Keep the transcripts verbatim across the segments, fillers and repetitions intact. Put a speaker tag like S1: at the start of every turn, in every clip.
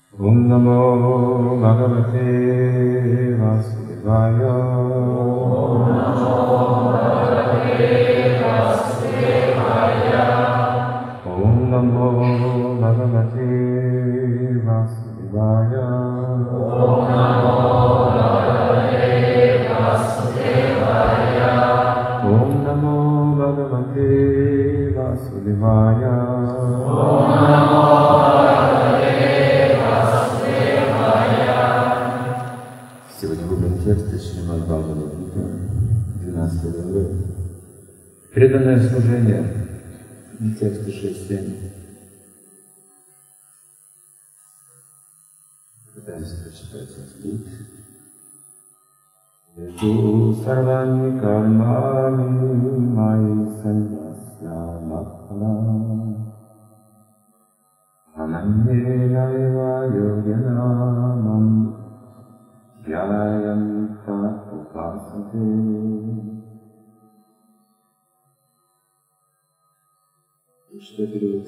S1: Om Namo Bhagavate Vasudevaya. Om Namo Bhagavate Vasudevaya. Om Namo Bhagavate Vasudevaya. Om Namo Bhagavate Vasudevaya. Om Namo Bhagavate Vasudevaya. Om Namo Сегодня выбран текст из Шримад Бхагавад-гиты, двенадцатой главы. Преданное служение, тексты шесть семь. Пытаемся прочитать санскрит. Ту сарвани кармани майи саньясья махана ананьена эва йогена мам Яянта упасате. Что перевод?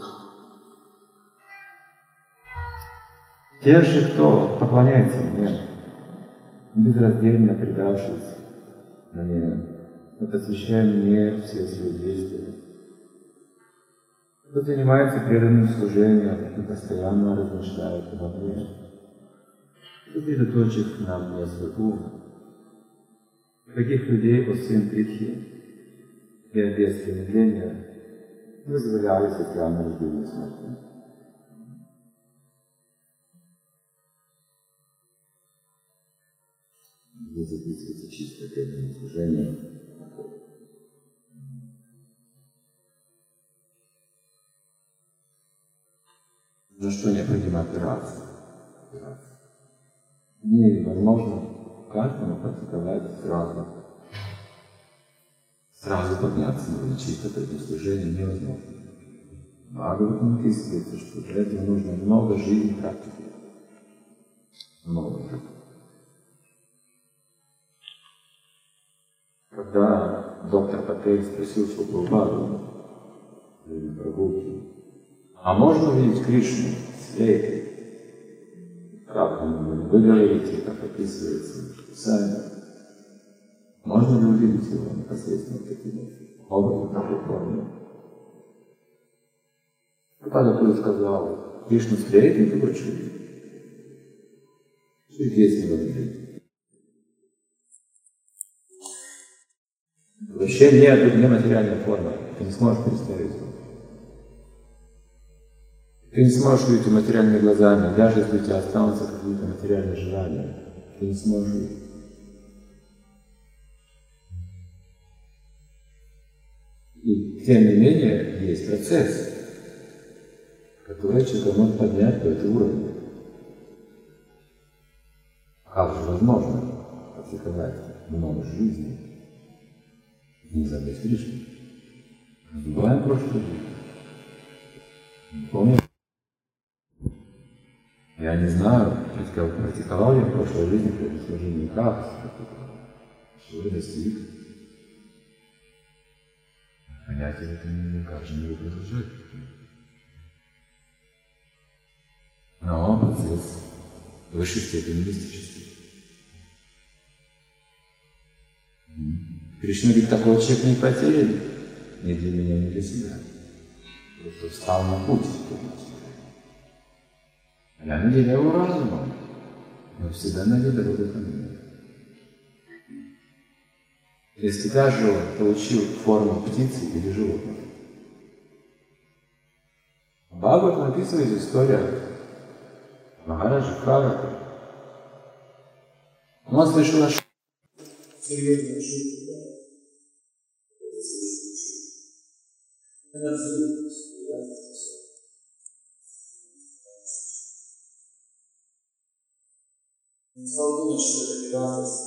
S1: Те же, кто поклоняется мне, безраздельно предавшись мне, посвящая мне все свои действия, кто занимается преданным служением и постоянно размышляет обо мне, сосредоточив на мне свой ум. Таких людей от сын Критхи и от без промедления вызволяли социальное рождение смерти. Здесь записывается чистое преданное служение. На что необходимо опираться? опираться. Невозможно каждому практиковать сразу. Сразу подняться на чисто преданное служение невозможно. Бхагаватам описывается, что для этого нужно много жизни практики. Много практики. Когда доктор Патель спросил Шилпрабхупаду или прогулки, а можно увидеть Кришну с лейкой? Как вы говорите, как описывается в Писании? Можно ли увидеть его непосредственно в таких образах, такой форме? Прабхупада сказал, Кришну с лейкой ты хочешь увидеть? Что есть в этом жизни? Вообще нет, не материальная форма. Ты не сможешь представить его. Ты не сможешь увидеть материальными глазами, даже если у тебя останутся какие-то материальные желания. Ты не сможешь увидеть. И тем не менее есть процесс, который человек может поднять до этого уровня. Как же возможно практиковать много жизни? Не забыть Кришну. Забываем прошлую жизнь. Помню? Я не знаю, практиковал ли я в прошлой жизни при служении как, что я достиг. Понятие это никак же не продолжает. Но процесс в высшей степени мистический. Кришна говорит, такой человек не потерян, ни для меня, ни для себя. Просто встал на путь. Я наделяю его разумом, но всегда найдет дорогу ко мне. Если даже он получил форму птицы или животного. В Бхагаватам описывается история Махараджа Карака. Он слышал о серьезной ошибке. Он стал думать, что это не радость.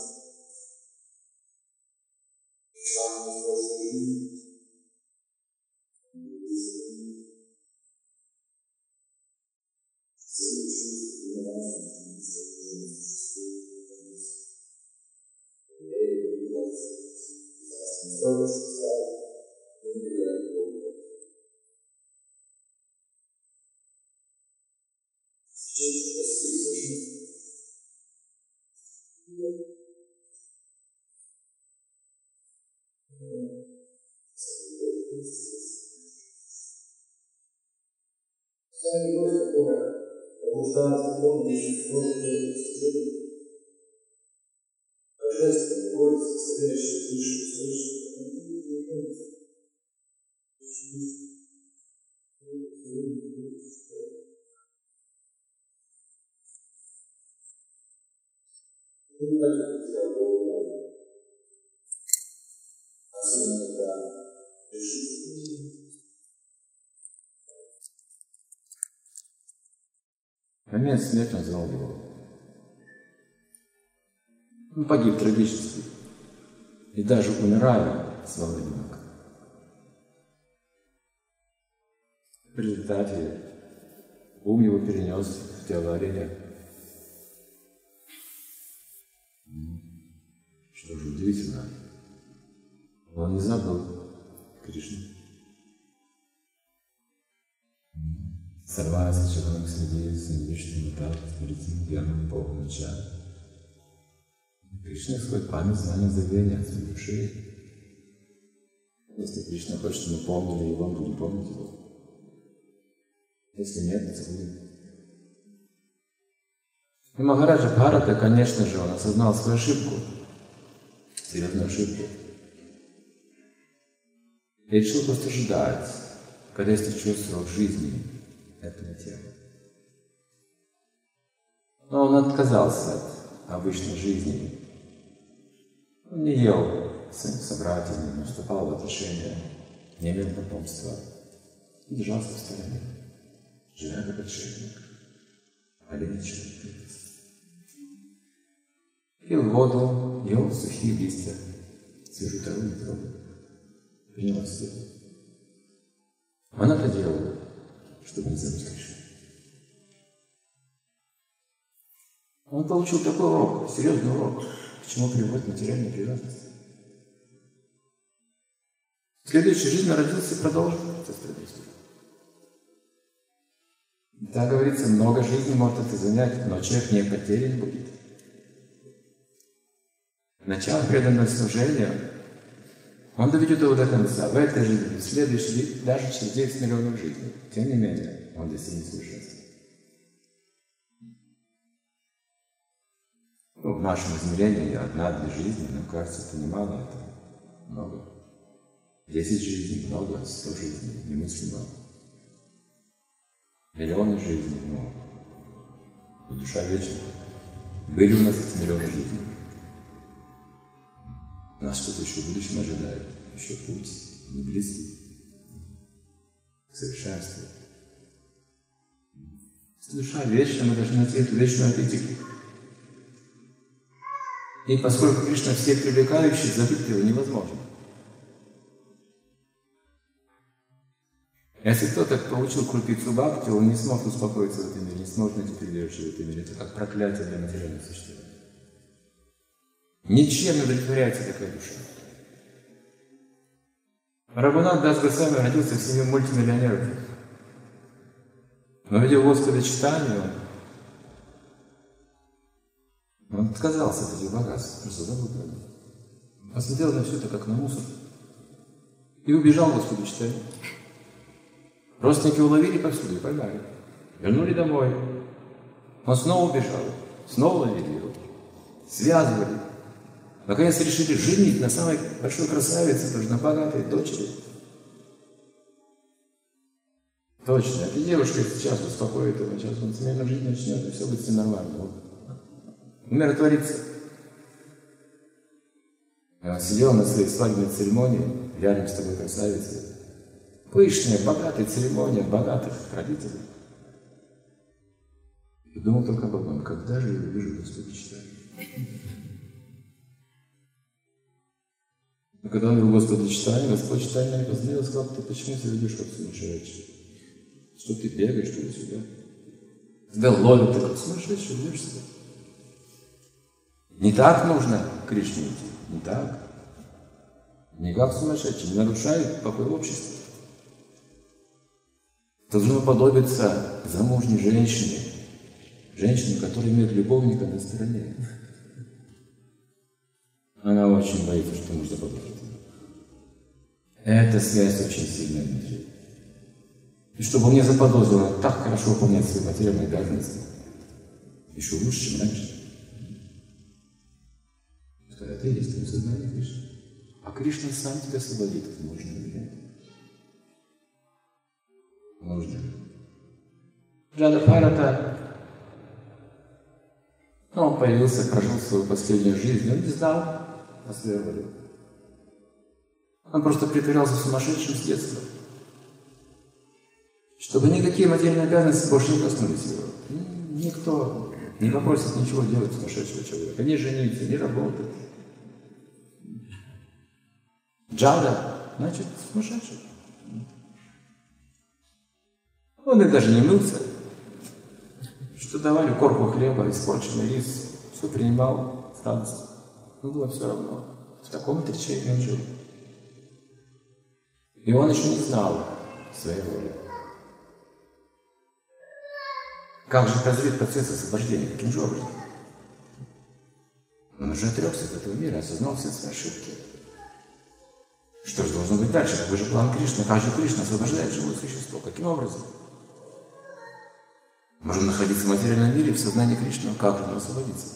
S1: Момент смерти он звал его. Он погиб трагически. И даже умирая, звал ребенка. В результате ум его перенес в тело оленя. Что же удивительно, он не забыл Кришну. Сарваса Чаканам Среди Синвишни Матат Смрити Гьяна Бога Нача. Кришна исходит память, знание, забвение от своей души. Если Кришна хочет, чтобы мы помнили его, мы будем помнить его. Если нет, то забудем. И Махараджа Бхарата, конечно же, он осознал свою ошибку, серьезную ошибку. И решил просто ждать, когда истечет срок жизни этого тела. Но он отказался от обычной жизни. Он не ел с своими собратьями, не вступал в отношения, не имел потомства, держался в стороне, живя как отшельник, оленичий. Пил воду, ел сухие листья, свежую траву не трогал, принял свет. Он это делал, чтобы не забыть Кришну. Он получил такой урок, серьезный урок, к чему приводит материальная привязанность. В следующей жизни родился и продолжил процесс предательства. Так говорится, много жизней может это занять, но человек не потерян будет. Начало преданного служения, он доведет его до конца, в этой жизни, в следующей, даже через десять миллионов жизней. Тем не менее, он достигнет совершенства. Ну, в нашем измерении одна-две жизни, но кажется, это немало, это много. Десять жизней много, сто жизней немыслимо. Миллионы жизней, ну, душа вечная. Были у нас эти миллионы жизней. Нас что-то еще в будущем ожидает, еще путь не близкий к совершенству. Если душа вечная, мы должны найти эту вечную аппетит. И поскольку Кришна всех привлекающий, забыть его невозможно. Если кто-то получил крупицу бхакти, он не смог успокоиться в этом мире, не сможет найти прибежище в этом мире. Это как проклятие для материальных существ. Ничем не удовлетворяется такая душа. Рагунат Дас Госвами родился в семье мультимиллионеров. Но видел Господа читания, он, он отказался от этих богатств, просто забыл про них. Посмотрел на все это как на мусор и убежал Господу читания. Родственники уловили повсюду и поймали. Вернули домой. Он снова убежал, снова ловили его, связывали. Наконец решили женить на самой большой красавице, тоже на богатой дочери. Точно, эта девушка сейчас успокоит его, сейчас он семейную жизнь начнет, и все будет все нормально. Вот. Умиротворится. И он сидел на своей свадебной церемонии, рядом с тобой красавицей. Пышная, богатая церемония богатых родителей. И думал только об одном, когда же я увижу Господа читания. Но когда он видел Господа читания, Господь читания познал и сказал: ты почему себя ведешь как сумасшедший? Что ты бегаешь туда-сюда? Тебя ловят, ты как сумасшедший ведешь себя. Не так нужно к Кришне идти, не так. Не как сумасшедший, не нарушай покой общества. Должно подобиться замужней женщине, Женщина, которая имеет любовника на стороне. Она очень боится, что муж заподозрит. Эта связь очень сильная внутри. И чтобы он не заподозрил, он так хорошо выполняет свои материальные обязанности. Еще лучше, чем раньше. Когда ты есть твое сознание Кришны. А Кришна сам тебя освободит от нужного или нужно. Джада Бхарата, ну, он появился, прожил свою последнюю жизнь, он не знал о своей воле. Он просто притворялся сумасшедшим с детства. Чтобы никакие материальные обязанности больше не коснулись его. Никто не попросит ничего делать сумасшедшего человека. Не жениться, не работать. Джада, значит, сумасшедший. Он и даже не мылся. Что давали корку хлеба, испорченный рис, все принимал с радостью. Ну, было все равно. В таком отречении он жил. И он еще не знал своей воли. Как же прозреть процесс освобождения? Каким же образом? Он уже отрекся от этого мира, осознал все свои ошибки. Что же должно быть дальше? Какой же план Кришны? Как же Кришна освобождает живое существо? Каким образом? Можем находиться в материальном мире, в сознании Кришны. Как же нам освободиться?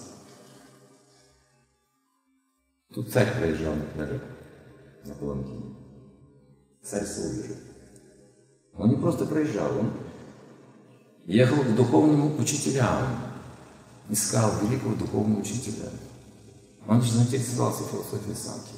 S1: Тут царь проезжал например, на Паланкине. Царь Саудежи. Он не просто проезжал, он ехал к духовному учителям, искал великого духовного учителя. Он заинтересовался философией самки.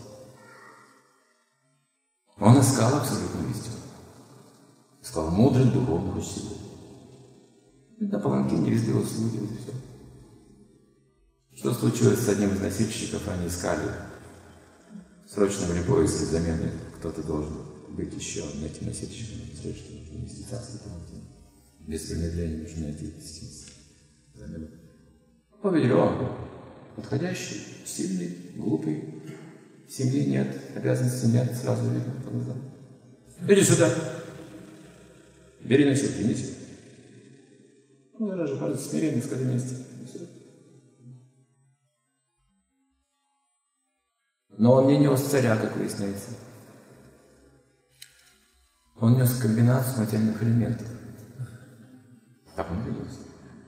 S1: Он искал абсолютную истину. Искал мудрых духовных учителей. И на Паланкине везде его слуги, и все. Что случилось с одним из носильщиков, они искали срочно в любой из замены, кто-то должен быть еще этим носильщиком, срочно нести царство Паланкина. Без промедления нужно найти замену. Увидели, он подходящий, сильный, глупый, семьи нет, обязанностей нет, сразу видно по глазам. Иди сюда, бери носилки, неси. Ну, даже, кажется, смиренно сказали вместе. Но он не нес царя, как выясняется. Он нес комбинацию материальных элементов. Так он виделся.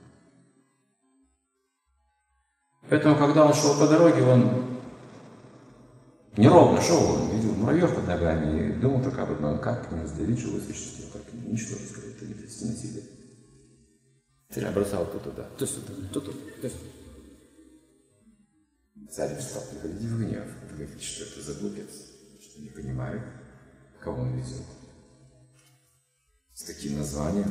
S1: Поэтому, когда он шел по дороге, он неровно шел, он видел муравьев под ногами и думал только об одном, как не раздавить живое существо, как не уничтожить, как это не привести на себе. Царь бросал то туда, то сюда, то туда, то сюда. Царь встал, приходите в гнев, говорит, что это за глупец, что не понимает, кого он везет. С таким названием.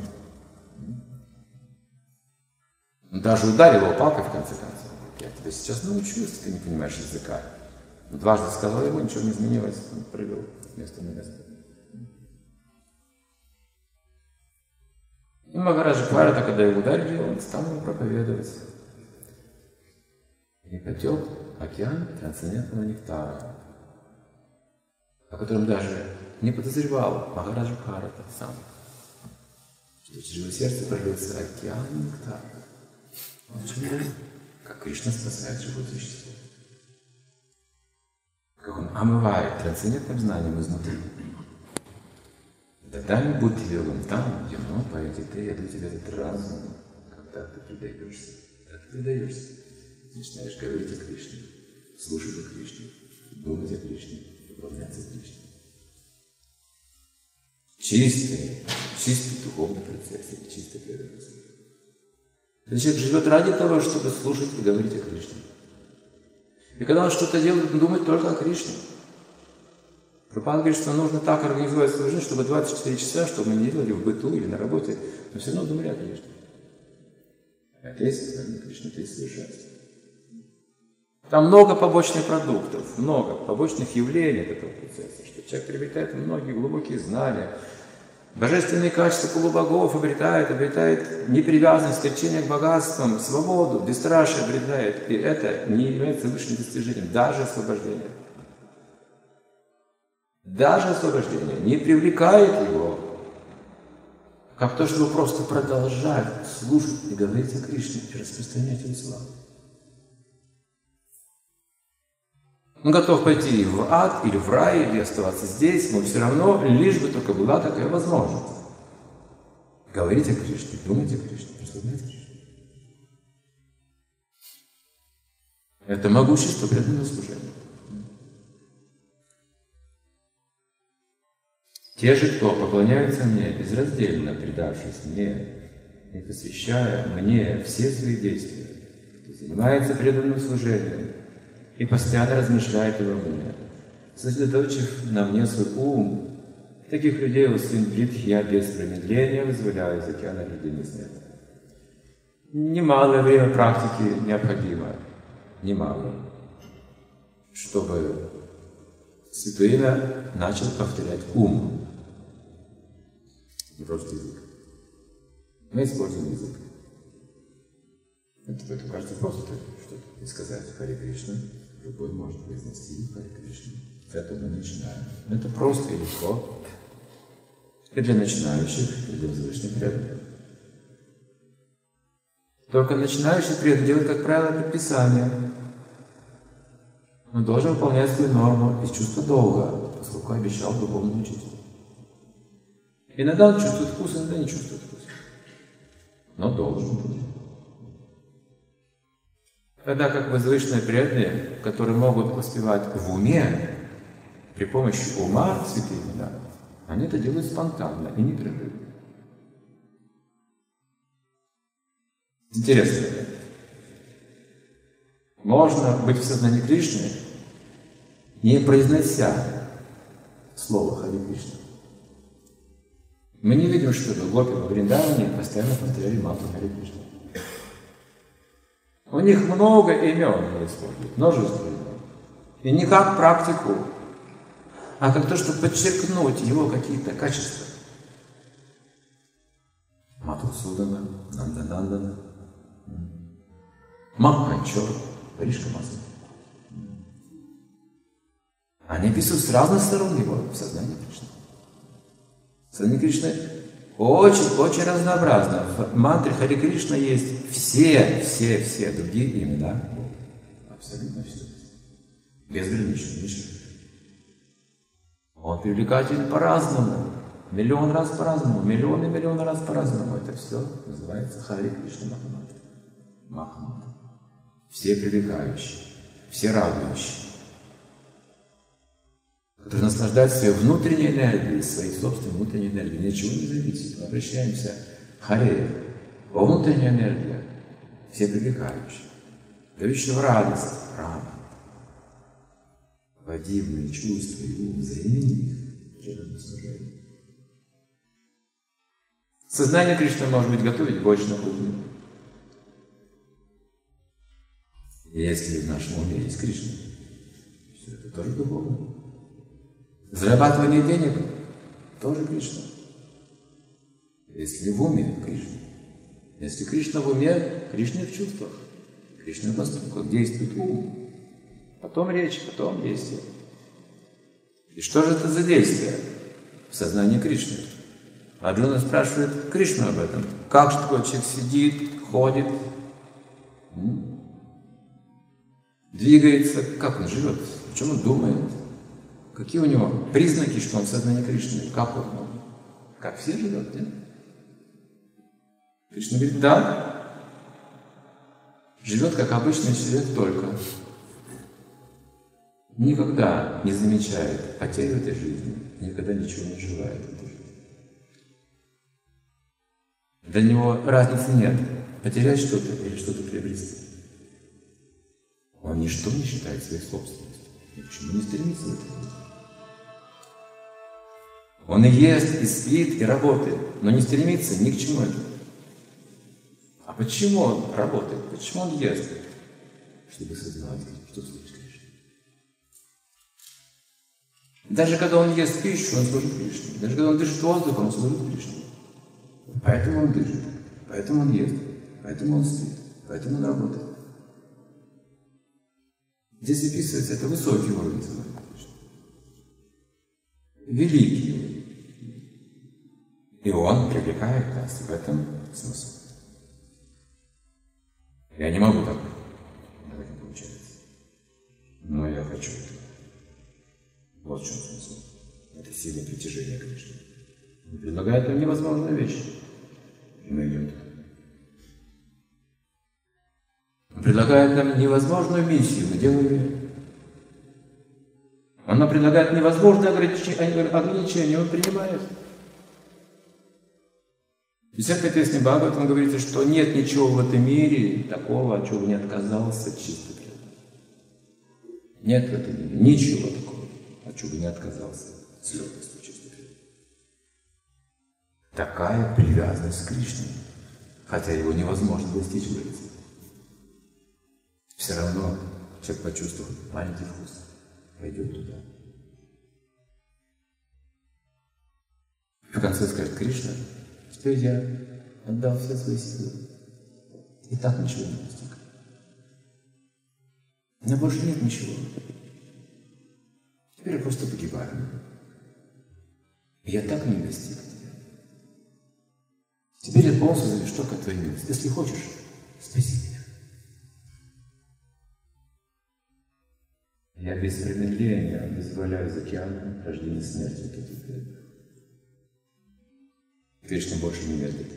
S1: Он даже ударил его палкой в конце концов. Я тебя сейчас научу, если ты не понимаешь языка. Но дважды сказал его, ничего не изменилось, он прыгал с места на место. И Махараджа Бхарата, когда его ударили, он стал ему проповедовать. И потек океан трансцендентного нектара, о котором даже не подозревал Махараджа Бхарата сам, что через его сердце пролился океан нектара. Он чувствует, как Кришна спасает живое существо, как он омывает трансцендентным знанием изнутри. Дадами будь велом там, ямно поэти, ты, я даю тебе этот разум, когда ты предаешься, когда ты предаешься. Начинаешь говорить о Кришне, слушать о Кришне, думать о Кришне, выполняться о Кришне. Чистый, чистый духовный процесс, чистый преданность. Человек живет ради того, чтобы слушать и говорить о Кришне. И когда он что-то делает, он думает только о Кришне. Прабхупада говорит, что нужно так организовать свою жизнь, чтобы двадцать четыре часа, чтобы мы не делали в быту или на работе, но все равно думали о Кришне. Это есть сознание Кришны, это есть совершенство. Там много побочных продуктов, много побочных явлений этого процесса, что человек приобретает многие глубокие знания, божественные качества полубогов обретает, обретает непривязанность, стремление к богатствам, свободу, бесстрашие обретает. И это не является высшим достижением, даже освобождение. Даже освобождение не привлекает его как то, чтобы просто продолжать слушать и говорить о Кришне и распространять его славу. Он готов пойти в ад, или в рай, или оставаться здесь, но все равно, лишь бы только была такая возможность. Говорить о Кришне, думать о Кришне, прославлять Кришну. Это могущество преданного служения. Те же, кто поклоняются мне, безраздельно предавшись мне и посвящая мне все свои действия, кто занимается преданным служением и постоянно размышляет обо мне, сосредоточив на мне свой ум, таких людей, о сын Бритхи, я без промедления вызволяю из океана рождения смерти. Немалое время практики необходимо, немало, чтобы Святое Имя начал повторять ум. Не просто язык. Мы используем язык. Это, это кажется просто что-то сказать Харе Кришна. Любой может произнести Харе Кришна. С этого мы начинаем. Это просто и легко. И для начинающих, и для возвышенных преданных. Только начинающий преданный делает, как правило, предписание. Он должен выполнять свою норму из чувства долга, поскольку обещал духовному учителю. Иногда он чувствует вкус, иногда не чувствует вкус. Но должен быть. Тогда как возвышенные преданные, которые могут воспевать в уме, при помощи ума святые имена, они это делают спонтанно и непрерывно. Интересно. Можно быть в сознании Кришны, не произнося слово Харе Кришна. Мы не видим, чтобы гопи во Вриндаване постоянно повторяли мантру Харе Кришна. У них много имен они используют, множество имен. И не как практику, а как то, чтобы подчеркнуть его какие-то качества. Мадхусудана, Нанданандана, Махачор, Паришка Маза. Они описывают с разных сторон его в сознании Кришны. Сознание Кришны очень-очень разнообразно. В мантре Харе Кришна есть все, все, все другие имена. Абсолютно все. Безгранично, лишь. Он привлекателен по-разному. Миллион раз по-разному. Миллионы, миллионы раз по-разному. Это все называется Харе Кришна Махамантра. Махамантра. Все привлекающие, все радующие, которые наслаждаются своей внутренней энергией, своей собственной внутренней энергией, ни от чего не зависит. Мы обращаемся к Харе, во внутреннюю энергию, все привлекающие, дающие радость, радость, подивные чувства и ум, взаимных преданных служений. Сознание Кришны может быть готовить больше на кухне. Если в нашем уме есть Кришна, все это тоже духовно. Зарабатывание денег тоже Кришна. Если в уме Кришна. Если Кришна в уме, Кришна в чувствах, Кришна в поступках, действует ум. Потом речь, потом действие. И что же это за действие в сознании Кришны? Арджуна спрашивает Кришну об этом. Как же такой человек сидит, ходит, двигается, как он живет, о чем он думает, какие у него признаки, что он в сознании Кришны, как он, как все живет, нет? Кришна говорит, да, живет как обычный человек только. Никогда не замечает потерь в этой жизни, никогда ничего не желает в этой жизни. Для него разницы нет, потерять что-то или что-то приобрести. Он ничто не считает своей собственностью. Ни к чему не стремится в этой жизни. Он и ест, и спит, и работает, но не стремится ни к чему этому. А почему он работает? Почему он ест? Чтобы сознать, что служит Кришне. Даже когда он ест пищу, он служит Кришне. Даже когда он дышит воздухом, он служит Кришне. Поэтому он дышит, поэтому он ест, поэтому он спит, поэтому он работает. Здесь описывается это высокий уровень сознания Кришны. Великий. И он привлекает нас, в этом смысл. Я не могу так, так не получается. Но я хочу это. Вот в чем смысл. Это сила притяжения, конечно. Он предлагает нам невозможную вещь. И мы идем туда. Он предлагает нам невозможную миссию, мы делаем ее. Он нам предлагает невозможное ограничение, он принимает. В десятой песне Бхагаватам говорится, что нет ничего в этом мире такого, от чего бы не отказался чисто преданный. Нет в этом мире ничего такого, от чего бы не отказался с легкостью чисто преданный. Такая привязанность к Кришне, хотя его невозможно достичь, говорится. Все равно человек почувствует маленький вкус, пойдет туда. В конце скажет: Кришна, что я отдал все свои силы, и так ничего не достиг. У меня больше нет ничего. Теперь я просто погибаю. И я так не достиг тебя. Теперь я полностью завишу только от твоей милости. Если хочешь, спаси меня. Я без промедления вызволяю из океана рождение смерти от этих преданных. Кришна больше не медлит.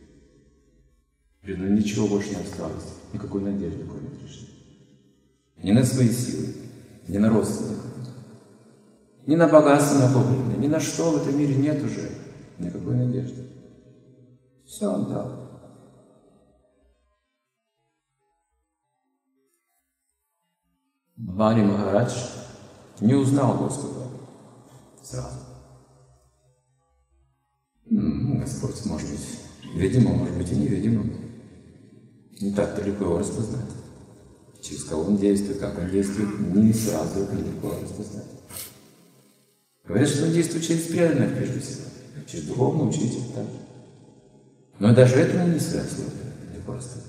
S1: Но ничего больше не осталось, никакой надежды, кроме Кришны. Ни на свои силы, ни на родственников, ни на богатство накопленное, ни на что в этом мире нет уже никакой надежды. Все он дал. Бали Махарадж не узнал Господа сразу. Господь может быть видимо, может быть и невидимо. Не так-то легко его распознать. Через кого он действует, как он действует, не сразу легко распознать. Говорят, что он действует через преданных, прежде всего, через духовного учителя. Так? Но даже это не сразу легко распознать.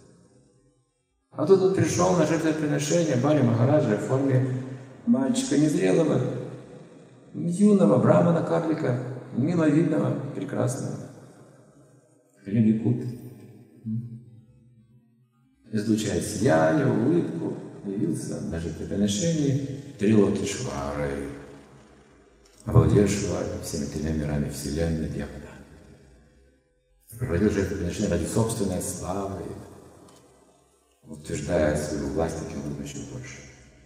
S1: А тут он пришел на жертвоприношение Бали Махараджа в форме мальчика незрелого, юного брамана-карлика, миловидного, прекрасного. Лилипут. Излучая сияние, улыбку, явился на жертвоприношении Трилокишварой, овладевшего всеми тремя мирами Вселенной Демона. Проводил жертвоприношение ради собственной славы, утверждая свою власть таким образом еще больше.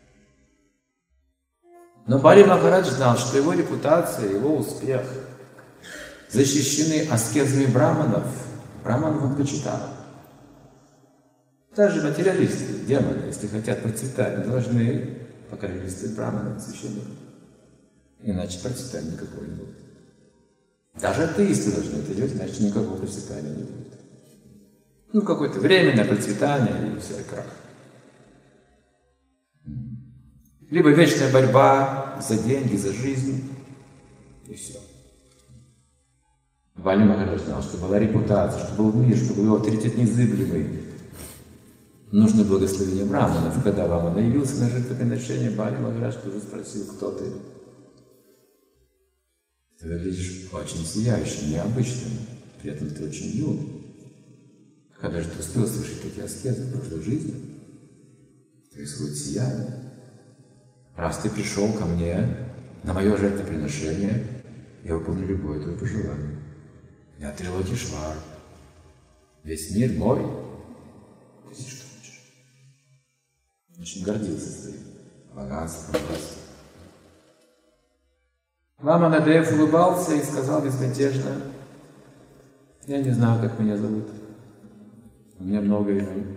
S1: Но Бали Махарадж знал, что его репутация, его успех защищены аскезами браманов. Браманов он почитал. Даже материалисты, демоны, если хотят процветать, должны покровительствовать браманам, священникам. Иначе процветания никакого не будет. Даже атеисты должны это делать, иначе никакого процветания не будет. Ну, какое-то временное процветание и все, и крах. Либо вечная борьба за деньги, за жизнь, и все. Бали Махарадж знал, что была репутация, что был мир, что был его авторитет незыблемый. Нужно благословение браманов. Когда Вамана явился на жертвоприношение, Бали Махарадж тоже спросил: кто ты? Ты выглядишь очень сияющим, необычным, при этом ты очень юн. Когда же ты успел слышать такие аскезы в прошлой жизни? Происходит сияние. Раз ты пришел ко мне на мое жертвоприношение, я выполню любое твое пожелание. Я Трилокишвар. Весь мир мой. Ты что хочешь? Очень гордился своим богатством, властью. Вамана Дев улыбался и сказал безмятежно: я не знаю, как меня зовут. У меня много имен.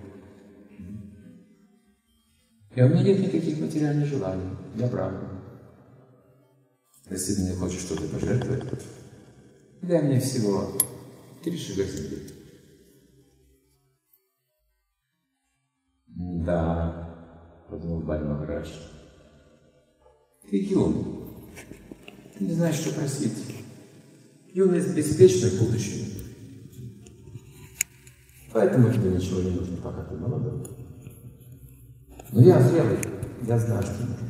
S1: И у меня нет никаких материальных желаний. Я браман. Если ты не хочешь что-то пожертвовать, дай мне всего три шага земли. Да, подумал Бали Махарадж. Ты юн. Ты не знаешь, что просить. Юность беспечна в будущем. Поэтому тебе ничего не нужно, пока ты молодой. Но я зрелый, я знаю, что нужно.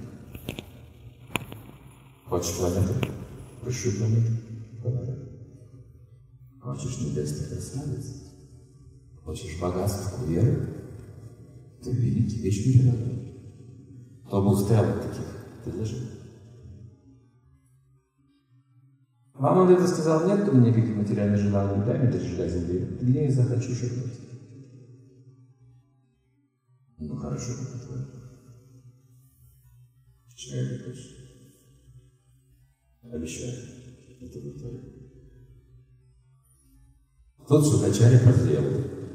S1: Хочешь планету? Прошу планету. Хочешь небесный красавец? Хочешь богатства веры? Ты великий вечный живой. Кто бы устоял от таких предложений? Вам он это сказал: нет у меня никаких материальных желаний, дай мне три шага земли, где я захочу шагнуть. Ну хорошо, это твое. Чего я хочу? Обещаю, это будет твое. Тот судачарь прозрел.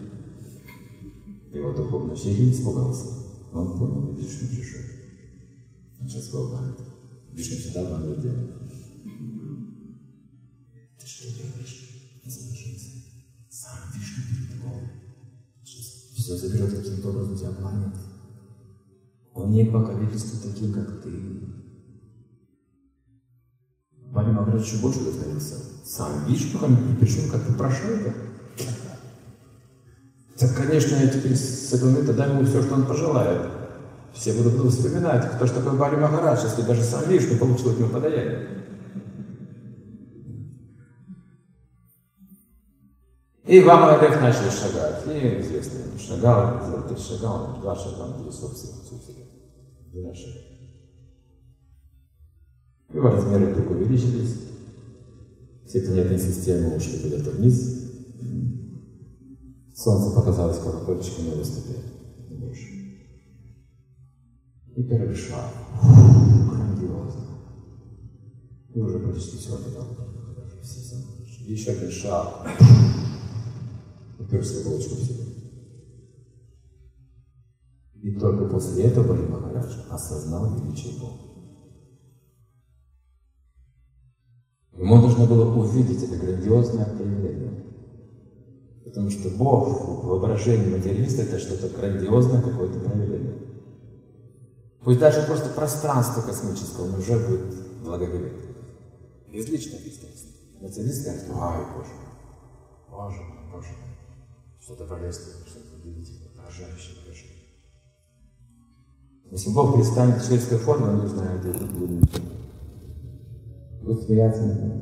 S1: Его духовный учитель не испугался. Он понял, Вишну пришел. Он сейчас волнует. Вишну всегда обманывает дело. Ты что делаешь? Не задержись. Сам Вишну перед тобой. Сейчас все заберет, каким-то образом тебя обманет. Он не покровительствует таким, как ты. Бали Махарадж еще больше вдохновился. Сам Вишну пришел как-то прошайка. Так, конечно, я теперь согласен, тогда ему все, что он пожелает. Все будут вспоминать, кто же такой Бали Махарадж, если даже сам Вишну получил от него подаяние. И Ваманадев начали шагать. И известно, шагал, сделал три шага, два шага, две собственные, собственно, два шага. Его размеры вдруг увеличились. Все планетные системы ушли куда-то вниз. Солнце показалось колокольчиком на выступе, не больше. И первый шаг. Грандиозно. И уже почти все отдал. Еще один шаг. Уперся колокольчиком в себя. И только после этого Бали Махарадж осознал величие Бога. Ему нужно было увидеть это грандиозное проявление. Потому что Бог в воображении материалиста — это что-то грандиозное, какое-то проявление. Пусть даже просто пространство космическое, он уже будет благоговеть. Безличное пространство. Материалист скажет: ай, Боже мой, Боже мой, Боже мой. Что-то божественное, что-то удивительное, поражающее, поражающее. Если Бог предстанет в человеческой форме, он не узнает это будет. Будет смеяться над ним.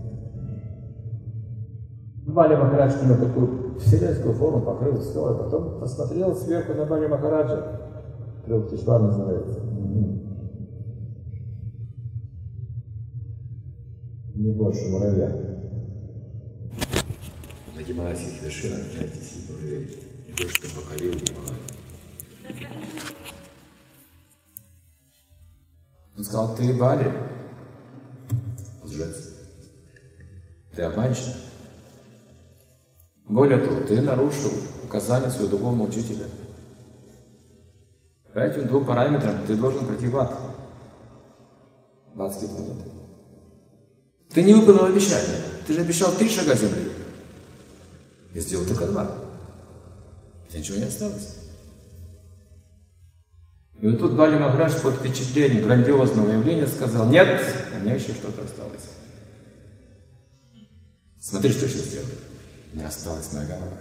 S1: Бали Махарадж на такую вселенскую форму покрыл все, а потом посмотрел сверху на Бали Махараджа. Крилтишвар называется. Не больше муравья. На гималайских вершинах, знаете, если уже не то, что покорил Гималай. Он сказал: ты Бали? Лжец. Ты обманщик. Более того, ты нарушил указания своего духовного учителя. По этим двум параметрам ты должен пройти в ад. В адские планеты. Ты не выполнил обещание. Ты же обещал три шага земли. И сделал только два. У тебя ничего не осталось. И вот тут Бали Махарадж под впечатлением грандиозного явления сказал: нет, у меня еще что-то осталось. Смотри, что сейчас сделаю. У меня осталась моя голова.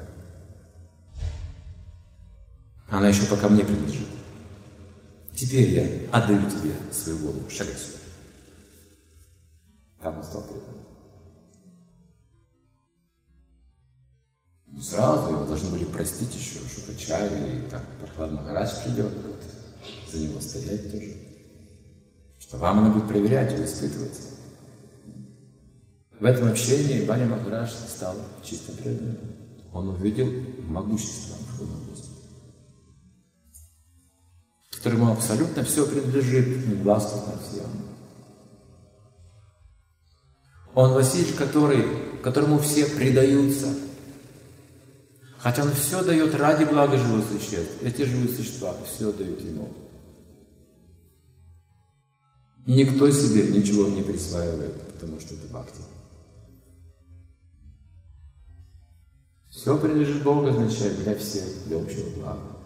S1: Она еще пока мне принадлежит. Теперь я отдаю тебе свою голову. Шагай сюда. Там он стал перед ним. Ну, сразу его должны были простить еще Шукачарья, и там Прохлад Махарадж придет, вот, за него стоять тоже. Что вам она будет проверять и испытывать. В этом общении Бали Махарадж стал чистым преданным. Он увидел могущество Верховного Господа, которому абсолютно все принадлежит, не властвует над всем. Он Василий, который, которому все предаются. Хотя он все дает ради блага живых существ. Эти живые существа все дают ему. И никто себе ничего не присваивает, потому что это бхакти. Все принадлежит Богу, означает для всех, для общего блага.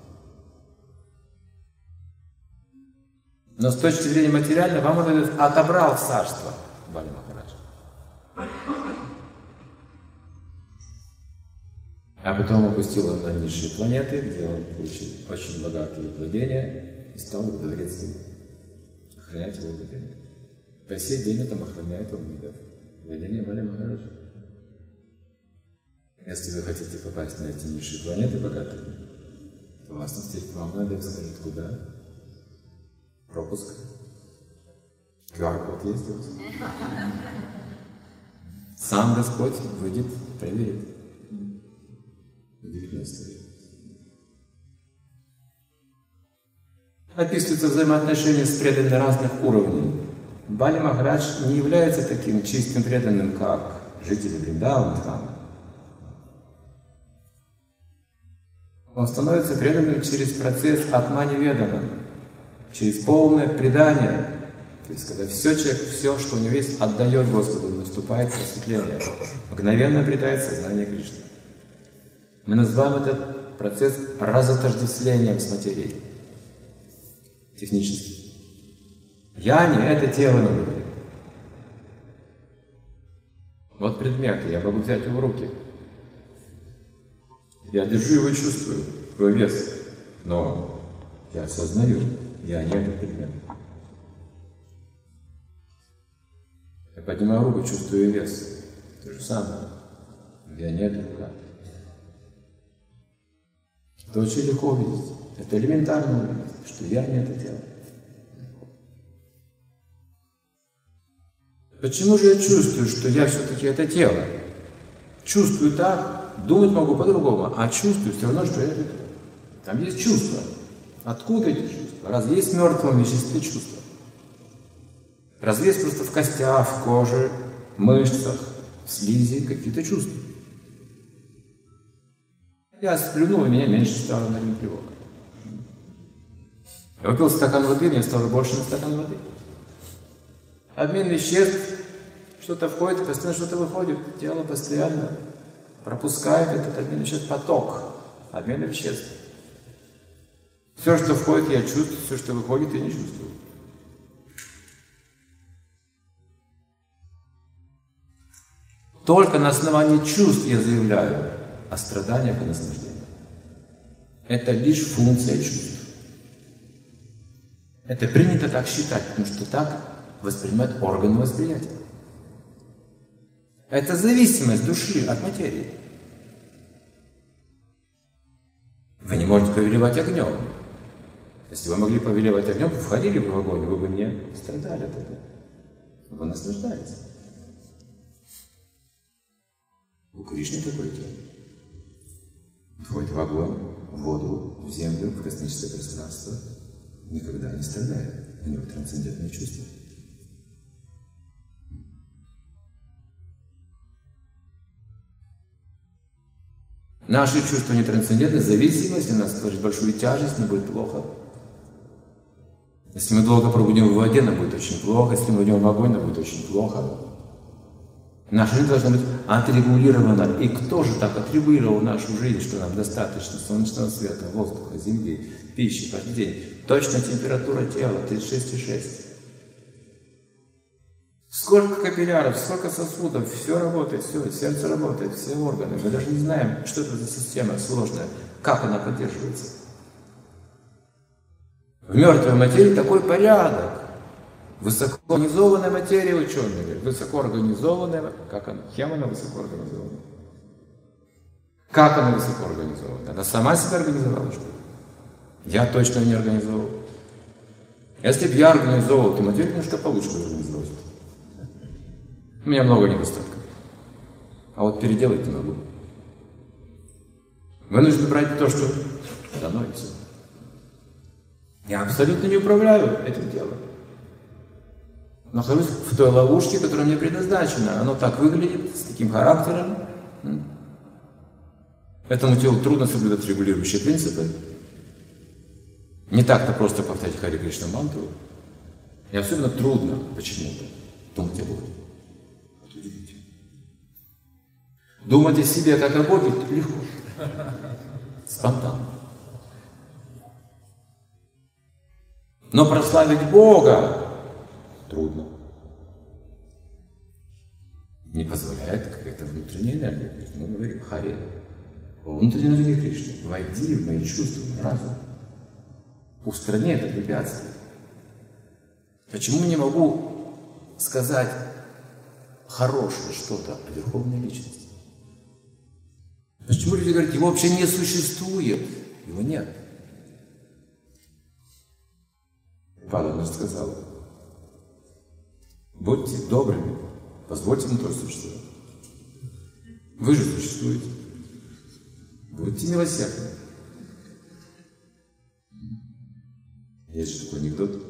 S1: Но с точки зрения материальной, вам он отобрал царство Бали Махараджа. А потом опустил его на низшие планеты, где он получил очень богатые владения и стал дворецким охранять его владения. По сей день там охраняет он владение Бали Махараджа. Если вы хотите попасть на эти низшие планеты богатые, то вас на встречу вам надо сказать, куда? Пропуск. ку ар-код есть у вас? Сам Господь выйдет, проверит. Удивительная история. Описываются взаимоотношения с преданными разных уровней. Бали Махарадж не является таким чистым преданным, как жители Вриндавана. Он становится преданным через процесс атмани-ведана, через полное предание. То есть, когда все человек, все, что у него есть, отдает Господу, наступает просветление, мгновенно обретает сознание Кришны. Мы называем этот процесс разотождествлением с материей. Технически. Я не это тело, мы говорим. Вот предмет, я могу взять его в руки. Я держу его и чувствую, его вес. Но я осознаю, я не этот предмет. Я поднимаю руку, чувствую ее вес. То же самое. Я не эта рука. Это очень легко увидеть. Это элементарно увидеть, что я не это тело. Почему же я чувствую, что я все-таки это тело? Чувствую так, думать могу по-другому, а чувствую все равно, что я это тело. Там есть чувства. Откуда эти чувства? Разве есть в мертвом веществе чувства? Разве есть просто в костях, в коже, в мышцах, в слизи какие-то чувства? Я сплюнул, и меня меньше стало на один плевок. Я выпил стакан воды, мне стало больше на стакан воды. Обмен веществ, что-то входит, постоянно что-то выходит, тело постоянно пропускает этот обмен веществ, поток обмена веществ. Все, что входит, я чувствую, все, что выходит, я не чувствую. Только на основании чувств я заявляю о страданиях и наслаждениях. Это лишь функция чувств. Это принято так считать, потому что так воспринимают органы восприятия. Это зависимость души от материи. Вы не можете повелевать огнем. Если вы могли повелевать огнем, вы входили бы в огонь, вы бы не страдали от этого. Вы наслаждались. У Кришны такое тело. Входит в огонь, в воду, в землю, в космическое пространство. Никогда не страдает. У него трансцендентные чувства. Наши чувства не трансцендентны, зависимость, если нас творит большую тяжесть, нам будет плохо. Если мы долго пробудем в воде, нам будет очень плохо. Если мы идем в огонь, нам будет очень плохо. Наша жизнь должна быть отрегулирована. И кто же так отрегулировал нашу жизнь, что нам достаточно солнечного света, воздуха, земли, пищи каждый день? Точная температура тела тридцать шесть и шесть. Сколько капилляров, сколько сосудов, все работает, все, сердце работает, все органы. Мы даже не знаем, что это за система сложная, как она поддерживается. В мертвой материи такой порядок. Высокоорганизованная материя, ученые говорят, высокоорганизованная, как она, кем она высокоорганизована? Как она высокоорганизована? Она сама себя организовала, что ли? Я точно не организовал. Если бы я организовал, то материю немножко получше бы организовать. У меня много недостатков. А вот переделать не могу. Вы нужно брать то, что дано, и все. Я абсолютно не управляю этим делом. Нахожусь в той ловушке, которая мне предназначена. Оно так выглядит, с таким характером. Этому телу трудно соблюдать регулирующие принципы. Не так-то просто повторять Хари Кришна мантру. И особенно трудно почему-то думать о Боге. Думать о себе как о Боге легко. Спонтанно. Но прославить Бога трудно. Не позволяет какая-то внутренняя энергия. Мы говорим Хари. Внутренняя энергия Кришны. Войди в мои чувства, в разум. Устрани это препятствие. Почему не могу сказать хорошее что-то о Верховной Личности?
S2: Почему люди говорят, его вообще не существует? Его нет. Павел сказал, будьте добрыми, позвольте ему тоже существовать. Вы же существуете. Будьте милосердны. Есть же такой анекдот.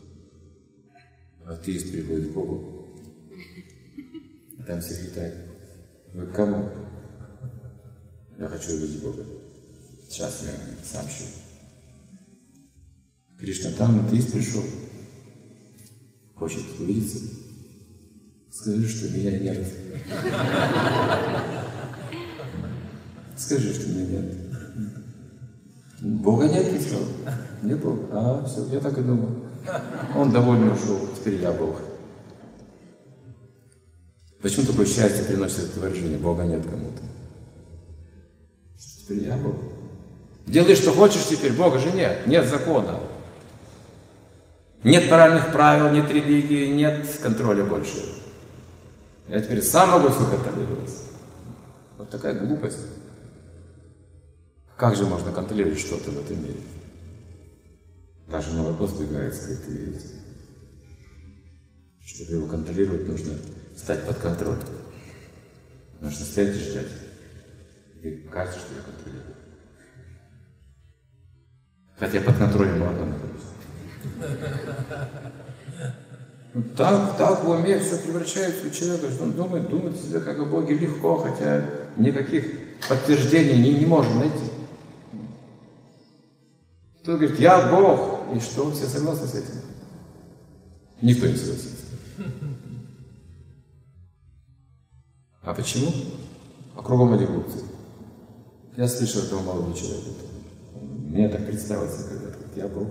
S2: Атеист приходит к Богу, а там секретарь. Вы к кому? Я хочу увидеть Бога. Сейчас я сообщу. Кришна, там атеист пришел. Хочет увидеться. Скажи, что меня нет. Скажи, что меня нет. Бога нет, не сказал. Нет Бога. А, все, я так и думал. Он довольно ушел. Теперь я Бог. Почему такое счастье приносит это выражение? Бога нет кому-то. Теперь я Бог. Делай, что хочешь теперь, Бога же нет. Нет закона. Нет моральных правил, нет религии, нет контроля больше. Я теперь сам могу все контролировать. Вот такая глупость. Как же можно контролировать что-то в этом мире? Даже на вопрос бегает, сказать, чтобы его контролировать, нужно стать под контроль. Нужно стоять и ждать. И кажется, что я контролирую. Хотя под контролем можно находиться. Так, так в уме все превращается у человека, что он думает, думает себе как о Боге легко, хотя никаких подтверждений не, не можем найти. Кто говорит, я Бог, и что, все согласны с этим? Никто не согласится. А почему? А кругом эти глупцы. Я слышал этого молодого человека. Мне так представился когда-то, я Бог.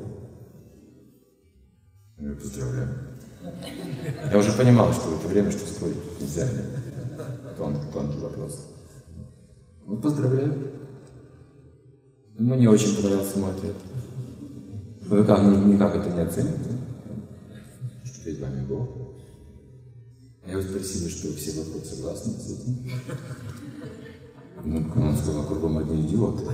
S2: Я поздравляю. Я уже понимал, что в это время, что спорить нельзя. Тонкий, тонкий вопрос. Ну, поздравляю. Мне очень понравился мой ответ. Вы как, никак это не оцените? Что перед вами Бог? Я его спросил, что все вокруг согласны с этим. Ну, он сказал, кругом одни идиоты.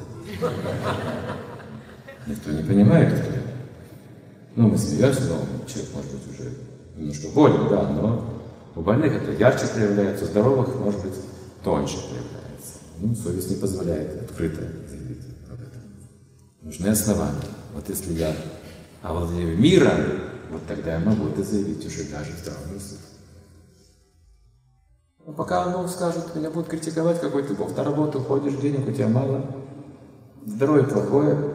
S2: Никто не понимает это. Ну, мы смеемся, но человек может быть уже немножко болен, да, но у больных это ярче проявляется, у здоровых, может быть, тоньше проявляется. Ну, совесть не позволяет открыто заявить об этом. Нужны основания. Вот если я овладею миром, вот тогда я могу это заявить уже даже в здравом смысле. Но пока он скажет, меня будут критиковать, какой ты Бог, на работу ходишь, денег у тебя мало, здоровье плохое.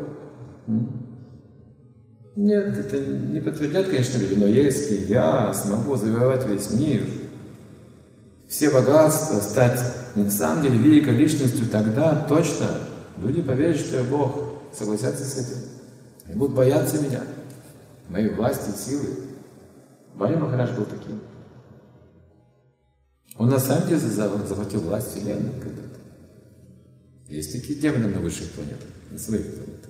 S2: Нет, это не подтвердят, конечно, люди, но если я смогу завоевать весь мир, все богатства, стать на самом деле великой личностью, тогда точно люди поверят, что я Бог, согласятся с этим. И будут бояться меня, моей власти, силы. Бали Махарадж был таким. Он на самом деле захватил власть Вселенной когда-то. Есть такие демоны на высших планетах, на своих планетах.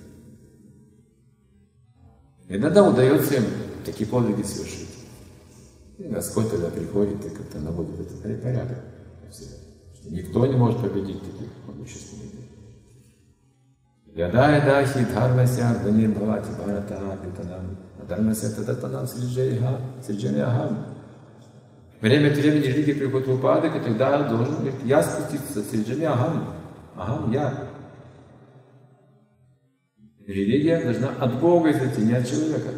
S2: Иногда удается им такие подвиги совершить. И Господь тогда приходит и как-то наводит этот порядок. Что никто не может победить таких могущественных людей. Ядай дахи дхармася гвани бхавати бхарата питанам дхармася тадатанам сриджаняхам. Время от времени религия приходит в упадок, и тогда должен говорить, я спуститься, сриджаняхам, ахам, я. Религия должна от Бога изойти, не от человека.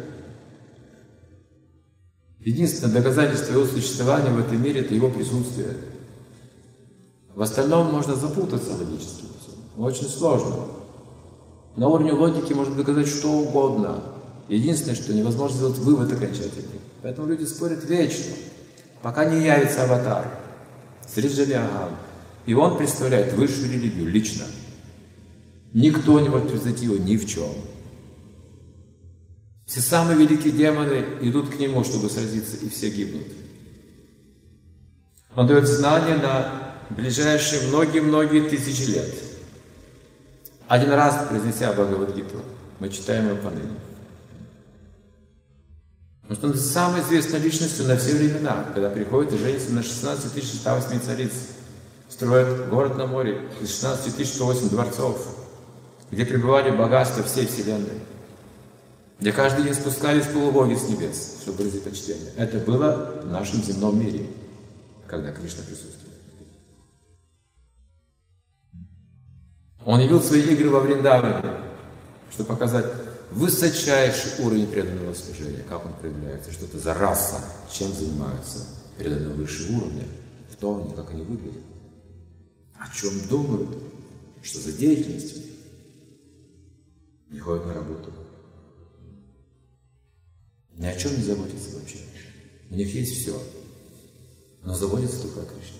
S2: Единственное доказательство его существования в этом мире – это его присутствие. В остальном можно запутаться логически. Очень сложно. На уровне логики можно доказать что угодно. Единственное, что невозможно сделать вывод окончательный. Поэтому люди спорят вечно, пока не явится аватар. Сриджаняхам. И он представляет высшую религию лично. Никто не может превзойти его ни в чем. Все самые великие демоны идут к нему, чтобы сразиться, и все гибнут. Он дает знания на ближайшие многие-многие тысячи лет. Один раз, произнеся Бхагавад-гиту, мы читаем его поныне. Потому что он самой известной личностью на все времена, когда приходит и женится на шестнадцати тысячах ста восьми цариц. строят город на море из шестнадцати тысяч сто восемь дворцов, где пребывали богатства всей Вселенной, где каждый день спускались полубоги с небес, чтобы выразить почтение. Это было в нашем земном мире, когда Кришна присутствовал. Он явил свои игры во Вриндаване, чтобы показать высочайший уровень преданного служения, как он проявляется, что это за раса, чем занимаются преданные высшего уровня, кто они, как они выглядят, о чем думают, что за деятельность у них. Не ходят на работу. Ни о чем не заботятся вообще. У них есть все, но заботятся только о Кришне.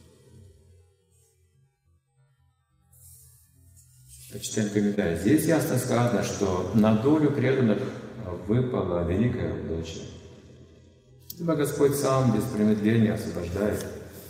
S2: Почитаем комментарий. Здесь ясно сказано, что на долю преданных выпала великая удача. Ибо Господь сам без промедления освобождает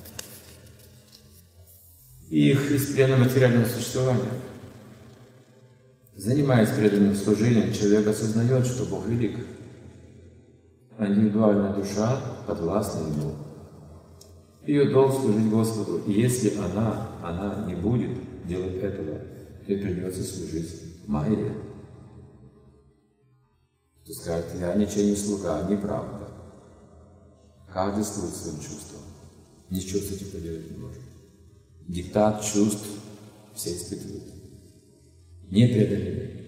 S2: их из плена материального существования. Занимаясь преданным служением, человек осознает, что Бог велик, а индивидуальная душа подвластна Ему. Ее долг служить Господу, и если она, она не будет делать этого, ей придется служить Майе. Кто скажет: я ничей не слуга, неправда. Каждый служит своим чувствам. Ничего с этим поделать не может. Диктат чувств все испытывают. Непреодолимый.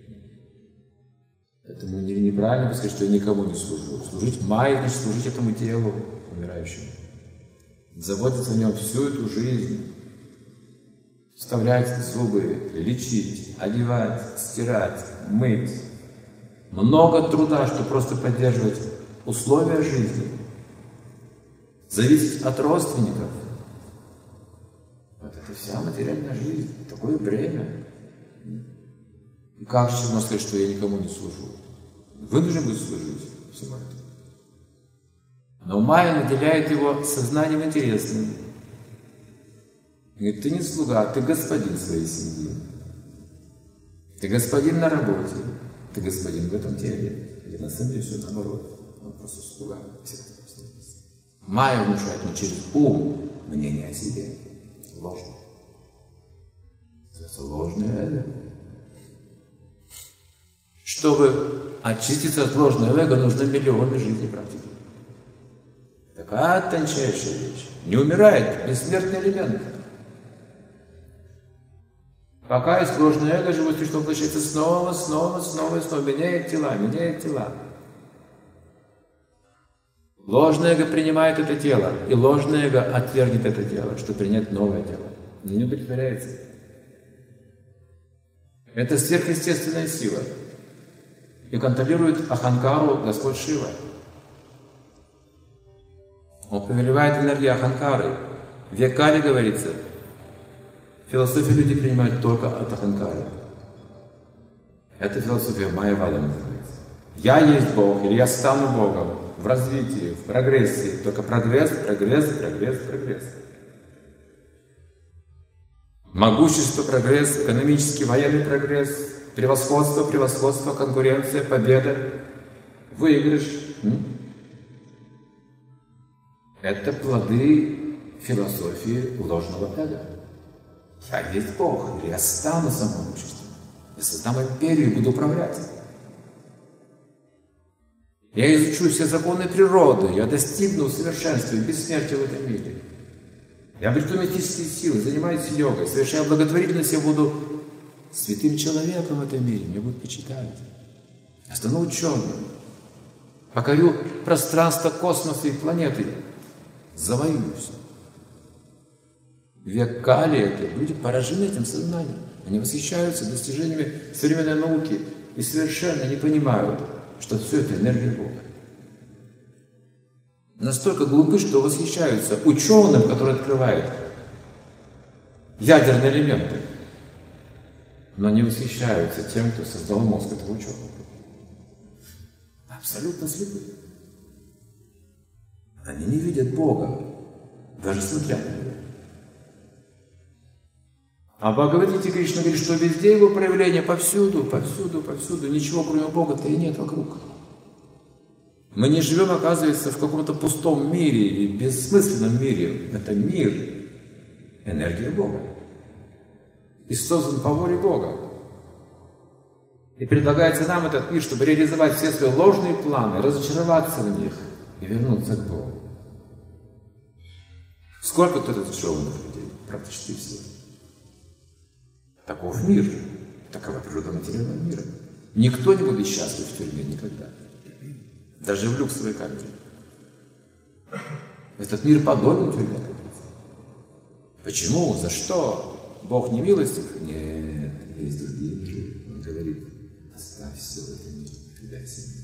S2: Поэтому неправильно сказать, что я никому не служу. Служить Майе, значит служить этому телу умирающему. Заботиться о нем всю эту жизнь. Вставлять зубы, лечить, одевать, стирать, мыть. Много труда, чтобы просто поддерживать условия жизни. Зависеть от родственников. Вот это вся материальная жизнь. Такое бремя. И как же можно сказать, что я никому не служу? Вынужден быть служить всему этому. Но Майя наделяет его сознанием интересным. Говорит: ты не слуга, ты господин своей семьи. Ты господин на работе, ты господин в этом теле. Или на самом деле все наоборот. Он просто слуга. Майя внушает ему через ум мнение о себе. Ложно. Это ложное эго. Чтобы очиститься от ложного эго, нужны миллионы жизней практики. Такая тончайшая вещь. Не умирает, бессмертный элемент. Пока есть ложное эго, живое существо воплощается снова, снова, снова и снова, меняет тела, меняет тела. Ложное эго принимает это тело, и ложное эго отвергнет это тело, чтобы принять новое тело. Не удовлетворяется. Это сверхъестественная сила. И контролирует Аханкару Господь Шива. Он повелевает энергией Аханкары. В Векале говорится, философию люди принимают только от Аханкары. Это философия Майявада называется. Я есть Бог, или я стану Богом в развитии, в прогрессии. Только прогресс, прогресс, прогресс, прогресс. Могущество, прогресс, экономический, военный прогресс, превосходство, превосходство, конкуренция, победа, выигрыш. Это плоды философии ложного эго. Я есть Бог, или я стану самоучеством. Я создам империю и буду управлять. Я изучу все законы природы, я достигну совершенства и бессмертия в этом мире. Я обрету мистические силы, занимаюсь йогой, совершая благотворительность, я буду святым человеком в этом мире, меня будут почитать. Я стану ученым, покорю пространство космоса и планеты, завоююсь. В век Кали это люди поражены этим сознанием. Они восхищаются достижениями современной науки и совершенно не понимают, что все это энергия Бога. Настолько глупы, что восхищаются ученым, который открывает ядерные элементы, но не восхищаются тем, кто создал мозг этого ученого. Абсолютно слепы. Они не видят Бога, даже смотря на Него. А в Бхагавадгите Кришна говорит, что везде Его проявление, повсюду, повсюду, повсюду. Ничего кроме Бога-то и нет вокруг. Мы не живем, оказывается, в каком-то пустом мире или бессмысленном мире. Это мир. энергия Бога. И создан по воле Бога. И предлагается нам этот мир, чтобы реализовать все свои ложные планы, разочароваться в них и вернуться к Богу. Сколько тут разочарованных людей? Практически все. Таков мир, такова природа материального мира. Никто не будет счастлив в тюрьме никогда. Даже в люксовой камере. Этот мир подобен тюрьме. Почему? За что? Бог не милостив? Нет, есть другие миры. Он говорит, оставь все в этом мире, предайся мне.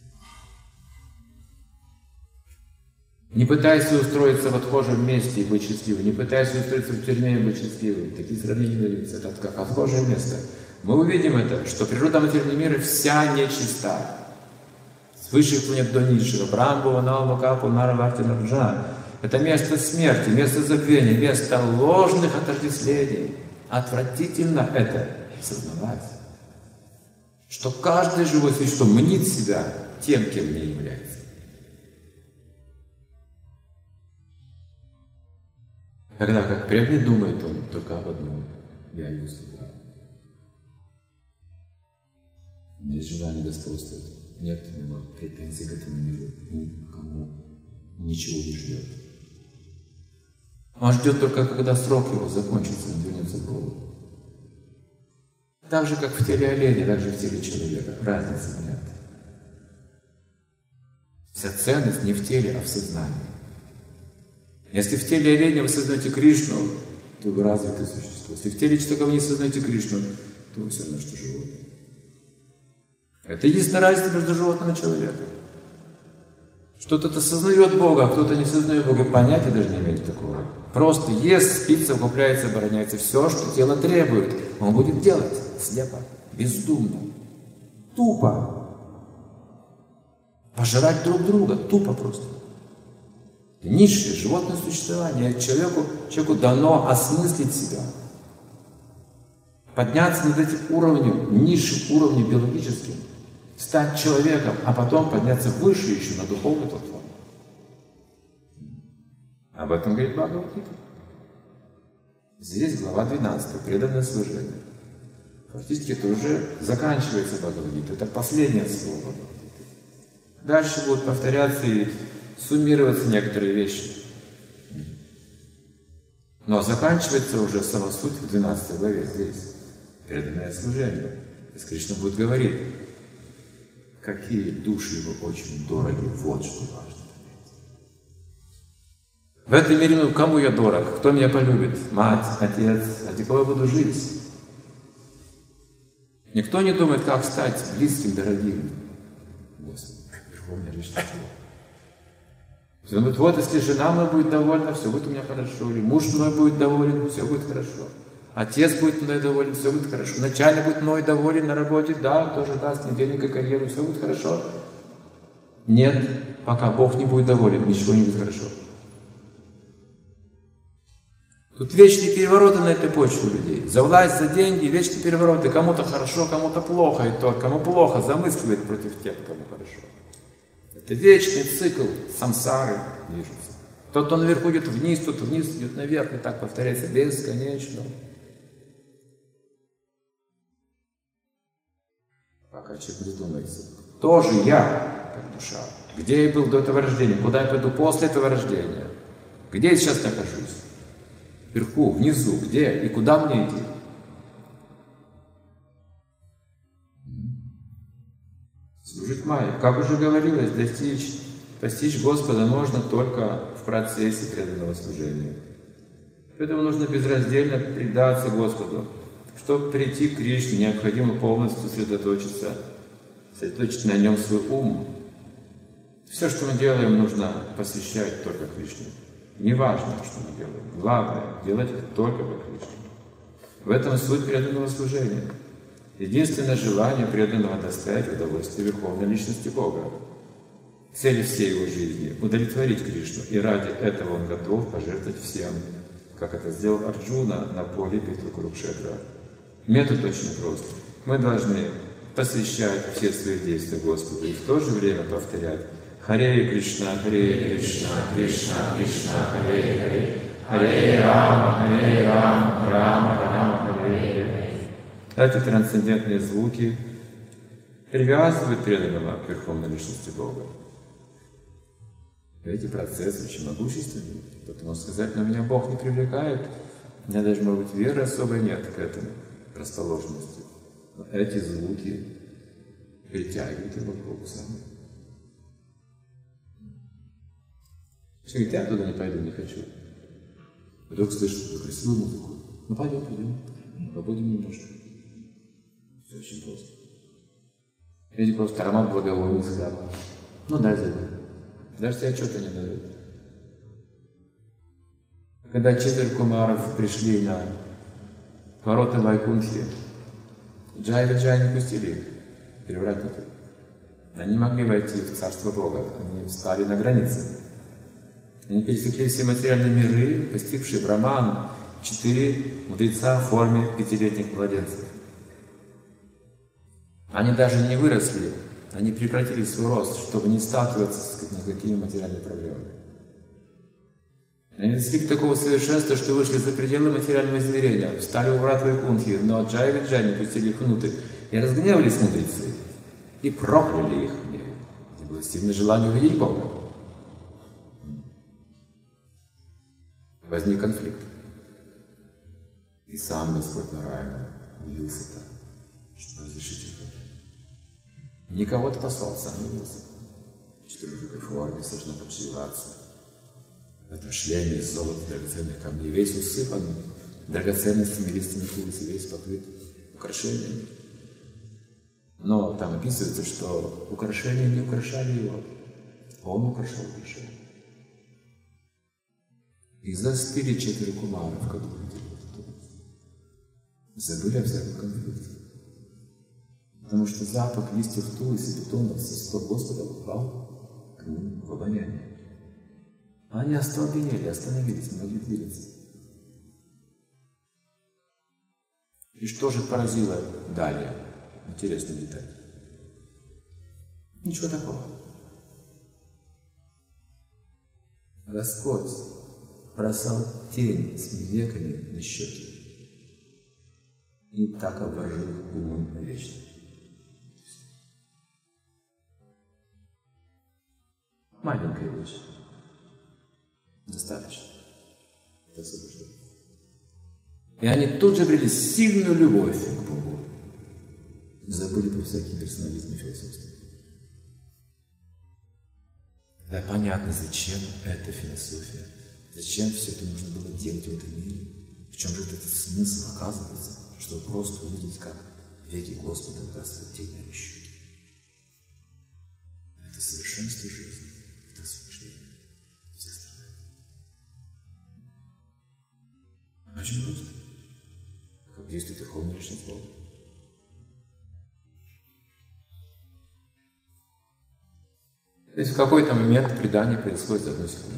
S2: Не пытайся устроиться в отхожем месте и быть счастливым. Не пытайся устроиться в тюрьме и быть счастливым. Такие сравнения даются. Это как отхожее место. Мы увидим это, что природа материального мира вся нечиста. С высших планет до низших. Брамбу, Налма, Капу, Нара, Варти, Нарджа. Это место смерти, место забвения, место ложных отождествлений. Отвратительно это сознавать. Что каждое живое существо мнит себя тем, кем не является. Когда как преданный думает он только об одном. Я его слуга. Нет желания господствовать. Нет у него претензий к этому миру. Никому ничего не ждет. Он ждет только, когда срок его закончится, он вернется в голову. Так же, как в теле оленя, так же в теле человека. Разницы нет. Вся ценность не в теле, а в сознании. Если в теле оленя вы сознаете Кришну, то вы развитое существо. Если в теле человека вы не сознаете Кришну, то вы все равно, что животное. Это единственная разница между животным и человеком. Что-то осознает Бога, а кто-то не сознает Бога. Понятия даже не имеет такого. Просто ест, спит, совокупляется, обороняется. Все, что тело требует, он будет делать слепо, бездумно, тупо. Пожирать друг друга, тупо просто. Низшее животное существование. Человеку, человеку дано осмыслить себя. Подняться над этим уровнем, низшим уровнем биологическим. Стать человеком, а потом подняться выше еще на духовную платформу. Об этом говорит Бхагавад-гита. Здесь глава двенадцатая, преданное служение. Фактически это уже заканчивается Бхагавад-гита. Это последнее слово Бхагавад-гиты. Дальше будут повторяться и суммироваться некоторые вещи. Но заканчивается уже сама суть в двенадцатой главе здесь. Преданное служение. И Кришна будет говорить, какие души его очень дороги, вот что важно. В этом мире, ну, кому я дорог? Кто меня полюбит? Мать, отец, ради кого я буду жить? Никто не думает, как стать близким, дорогим. Господи, Верховная Личность. Он говорит, вот если жена моя будет довольна, все будет у меня хорошо. Или муж мной будет доволен, все будет хорошо. Отец будет мной доволен, все будет хорошо. Начальник будет мной доволен на работе, да, тоже даст мне денег и карьеру, все будет хорошо. Нет, пока Бог не будет доволен, ничего не будет хорошо. Тут вечные перевороты на этой почве у людей. За власть, за деньги, вечные перевороты. Кому-то хорошо, кому-то плохо. И тот, кому плохо, замысливает против тех, кому хорошо. Это вечный цикл самсары движется. Тот, кто наверху идет вниз, тот вниз идет наверх. И так повторяется бесконечно. Пока человек не задумается, кто же я, как душа? Где я был до этого рождения? Куда я пойду после этого рождения? Где я сейчас нахожусь? Вверху, внизу, где и куда мне идти? Служить Майе. Как уже говорилось, достичь, достичь Господа можно только в процессе преданного служения. Поэтому нужно безраздельно предаться Господу. Чтобы прийти к Кришне, необходимо полностью сосредоточиться, сосредоточить на нем свой ум. Все, что мы делаем, нужно посвящать только Кришне. Неважно, что мы делаем. Главное — делать это только по Кришне. В этом суть преданного служения. Единственное желание преданного — доставить удовольствие Верховной Личности Бога. Цель всей его жизни — удовлетворить Кришну, и ради этого он готов пожертвовать всем, как это сделал Арджуна на поле битвы Курукшетра. Метод очень прост. Мы должны посвящать все свои действия Господу и в то же время повторять Харе Кришна, Харе Кришна, Кришна, Кришна, Харе Харе, Харе Рама, Харе Рама, Рама Рама, Харе Харе. Эти трансцендентные звуки привязывают преданного к Верховной Личности Бога. Эти процессы очень могущественны, потому сказать, но меня Бог не привлекает, у меня даже, может быть, веры особой нет к этому, расположенности. Но эти звуки притягивают его к Богу сами. Все говорит, я туда не пойду, не хочу. Вдруг слышит красивую музыку. Ну пойдем, пойдем, побудем немножко. Все очень просто. Или просто аромат благовония с храма. Ну дай зайду. Даже тебе что-то не дают. Когда четверо кумаров пришли на ворота Вайкунхи, Джай-Виджай не пустили их, перевратники. Они не могли войти в Царство Бога, они встали на границе. Они пересекли все материальные миры, постигшие Браман, четыре мудреца в форме пятилетних младенцев. Они даже не выросли, они прекратили свой рост, чтобы не сталкиваться с никакими материальными проблемами. Они достигли такого совершенства, что вышли за пределы материального измерения, встали у врат Вайкунхи, но Джай-Виджай не пустили их внутрь, и разгневались мудрецы, и прокляли их. И было сильное желание увидеть Бога. Возник конфликт. И сам Господь Нараяна явился там, чтобы разрешить их. Никого-то послал, сам явился. В четырехрукой форме, сложно подшиваться. В этом шлеме из золота, драгоценных камней, весь усыпан драгоценностями, листьями туловища, весь покрыт украшениями. Но там описывается, что украшения не украшали его, он украшал украшения. И застыли четверо кумаров, как увидели этот образ. Забыли о всяком конфликте. Потому что запах листьев туловища, бетонов со стоп Господа упал к ним в обоняние. Они остолбенели, остановились, не могли двигаться. И что же поразило далее? Интересная деталь. Ничего такого. Господь бросал тень с веками на щеки и так обожил умом навечно. Маленькая вещь. Достаточно. Это освобождение. И они тут же обрели сильную любовь к Богу. Забыли про всякие персонализмы философские. Да понятно, зачем эта философия. Зачем все это нужно было делать в этом мире? В чем же этот смысл оказывается, чтобы просто увидеть, как веки Господа бросают тень на щеки? Это совершенство жизни, это освобождение всех страданий. Очень просто. Как действует Верховная Личность Бога. То есть в какой-то момент предание происходит за одну секунду.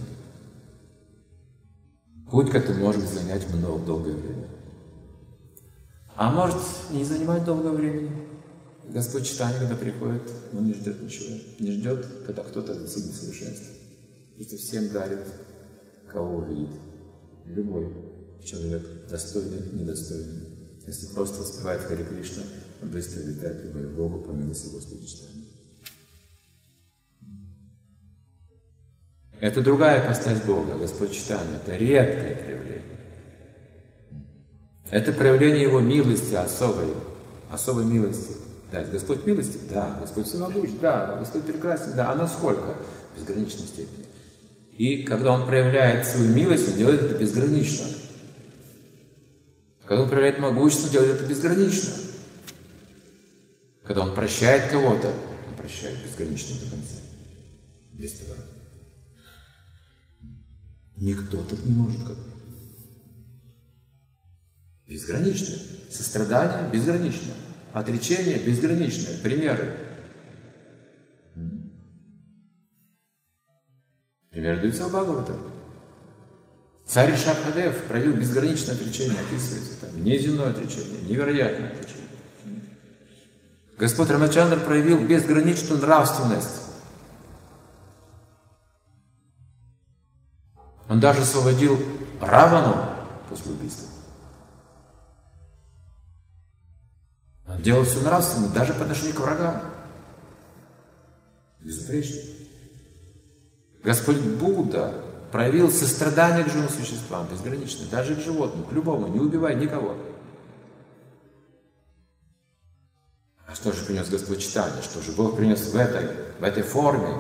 S2: Путь к этому может занять много, долгое время. А может не занимать долгое время. Господь Чайтанья, когда приходит, Он не ждет ничего. Не ждет, когда кто-то достигнет совершенства. Просто всем дарит, кого увидит. Любой человек, достойный, недостойный. Если просто воспевает Харе Кришна, он быстро летает любой Богу по милости Господа Чайтаньи. Это другая ипостась Бога, Господь Чайтанья. Это редкое проявление. Это проявление Его милости особой, особой милости. Да, Господь милости? Да. Господь всемогущ? Да. Господь прекрасен? Да. А насколько? В безграничной степени. И когда Он проявляет свою милость, Он делает это безгранично. Когда Он проявляет могущество, Он делает это безгранично. Когда Он прощает кого-то, Он прощает безгранично до конца. Без поворота. Никто так не может, как безграничное. Сострадание безграничное. Отречение безграничное. Примеры. Пример дается в Бхагаватам. Царь Ришабхадев проявил безграничное отречение, описывается там. Неземное отречение, невероятное отречение. Господь Рамачандра проявил безграничную нравственность. Он даже освободил Равану после убийства. Он делал все нравственно, даже по отношению к врагам. Безупречно. Господь Будда проявил сострадание к живым существам, безграничное, даже к животным, к любому, не убивай никого. А что же принес Господь читание? Что же Бог принес в этой, в этой форме?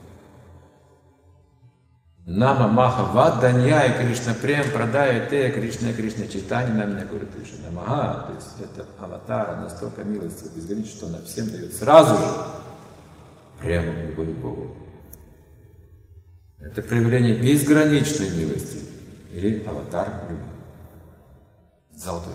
S2: Нама Маха Вадданья и Кришна Прем Прадая Тея Кришна Кришна Читание на меня говорит Кришна Намага. То есть это аватара настолько милости безгранична, что она всем дает сразу же прямо любовь к Богу. Это проявление безграничной милости или аватар любви. Золотой.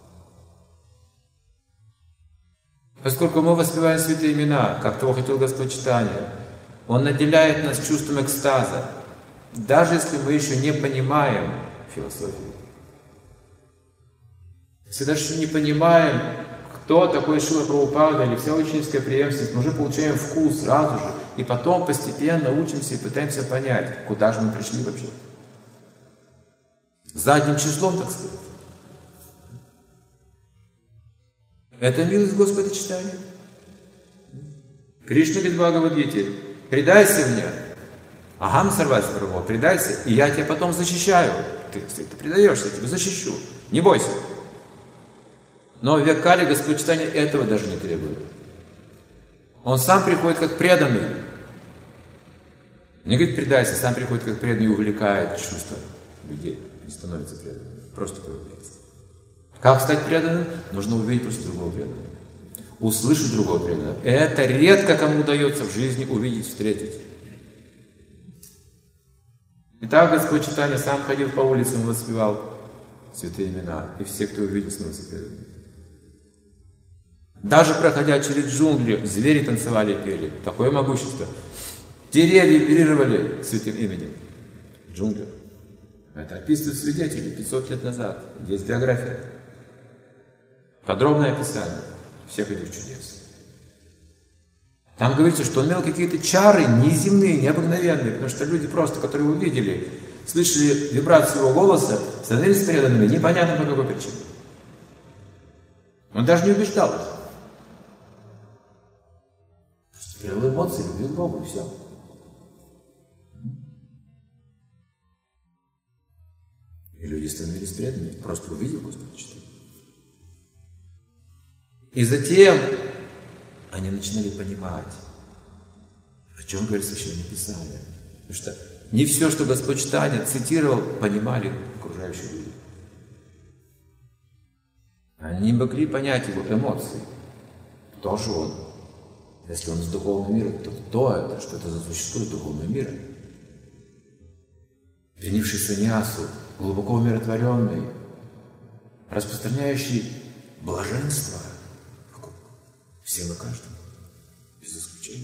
S2: Поскольку мы воспеваем святые имена, как того хотел Господь читания, Он наделяет нас чувством экстаза, даже если мы еще не понимаем философию. Если даже еще не понимаем, кто такой Шрила Прабхупада или вся ученическая преемственность, мы уже получаем вкус сразу же, и потом постепенно учимся и пытаемся понять, куда же мы пришли вообще. Задним числом, так сказать. Это милость Господа читания. Кришна говорит в Бхагавад-гите: предайся мне, Ахам Сарвати Прабху, предайся, и я тебя потом защищаю. Ты, ты предаешься, я тебя защищу. Не бойся. Но в век Кали Господь читания этого даже не требует. Он сам приходит как преданный. Не говорит предайся, сам приходит как преданный и увлекает чувства людей. Не становится преданным, просто появляется. Как стать преданным? Нужно увидеть просто другого преданного. Услышать другого преданного. Это редко кому удается в жизни увидеть, встретить. Итак, Господь читания сам ходил по улицам и воспевал святые имена. И все, кто увидел, становятся преданными. Даже проходя через джунгли, звери танцевали и пели. Такое могущество. Деревья вибрировали святым именем. Джунгли. Это описывают свидетели пятьсот лет назад. Есть биография. Подробное описание всех этих чудес. Там говорится, что он имел какие-то чары неземные, необыкновенные, потому что люди просто, которые его видели, слышали вибрацию его голоса, становились преданными, непонятно по какой причине. Он даже не убеждал их. Привел эмоции, любил Бога, и все. И люди становились преданными, просто увидел Господа читания. И затем они начинали понимать, о чем говорит Священное Писание. Потому что не все, что Господь читания цитировал, понимали окружающие люди. Они не могли понять его эмоции. Кто же он? Если он из духовного мира, то кто это? Что это за существо из духовного мира? Принявший саньясу, глубоко умиротворенный, распространяющий блаженство всем и каждому, без исключения.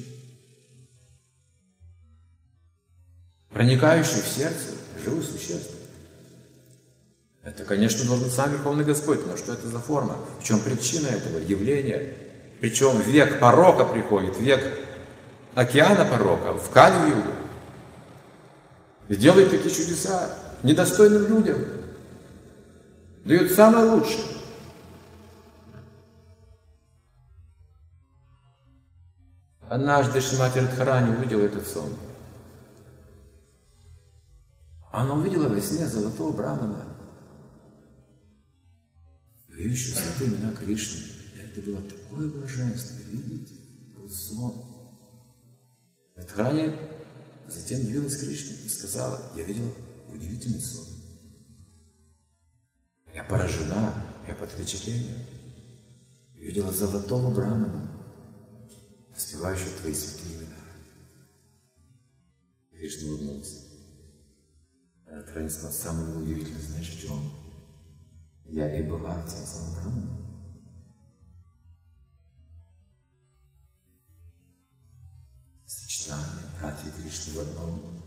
S2: Проникающий в сердце живых существ. Это, конечно, должен быть сам Верховный Господь, но что это за форма? В чем причина этого явления? Причем век порока приходит, век океана порока, в Кали-югу. И делает такие чудеса недостойным людям. Дает самое лучшее. Однажды Шримати Радхарани увидела этот сон. Она увидела во сне золотого брамана, видящего святые имена Кришны. Это было такое блаженство, видите, был сон. Радхарани затем явилась Кришне и сказала: я видела удивительный сон. Я поражена, я под впечатлением. Видела золотого брамана, воспевающего твои святые имена. Кришна улыбнулся. Радхарани сказал: самое удивительное, знаешь, в чем? Я и была тем самым браманом. Сочетание братьев Кришны в одном.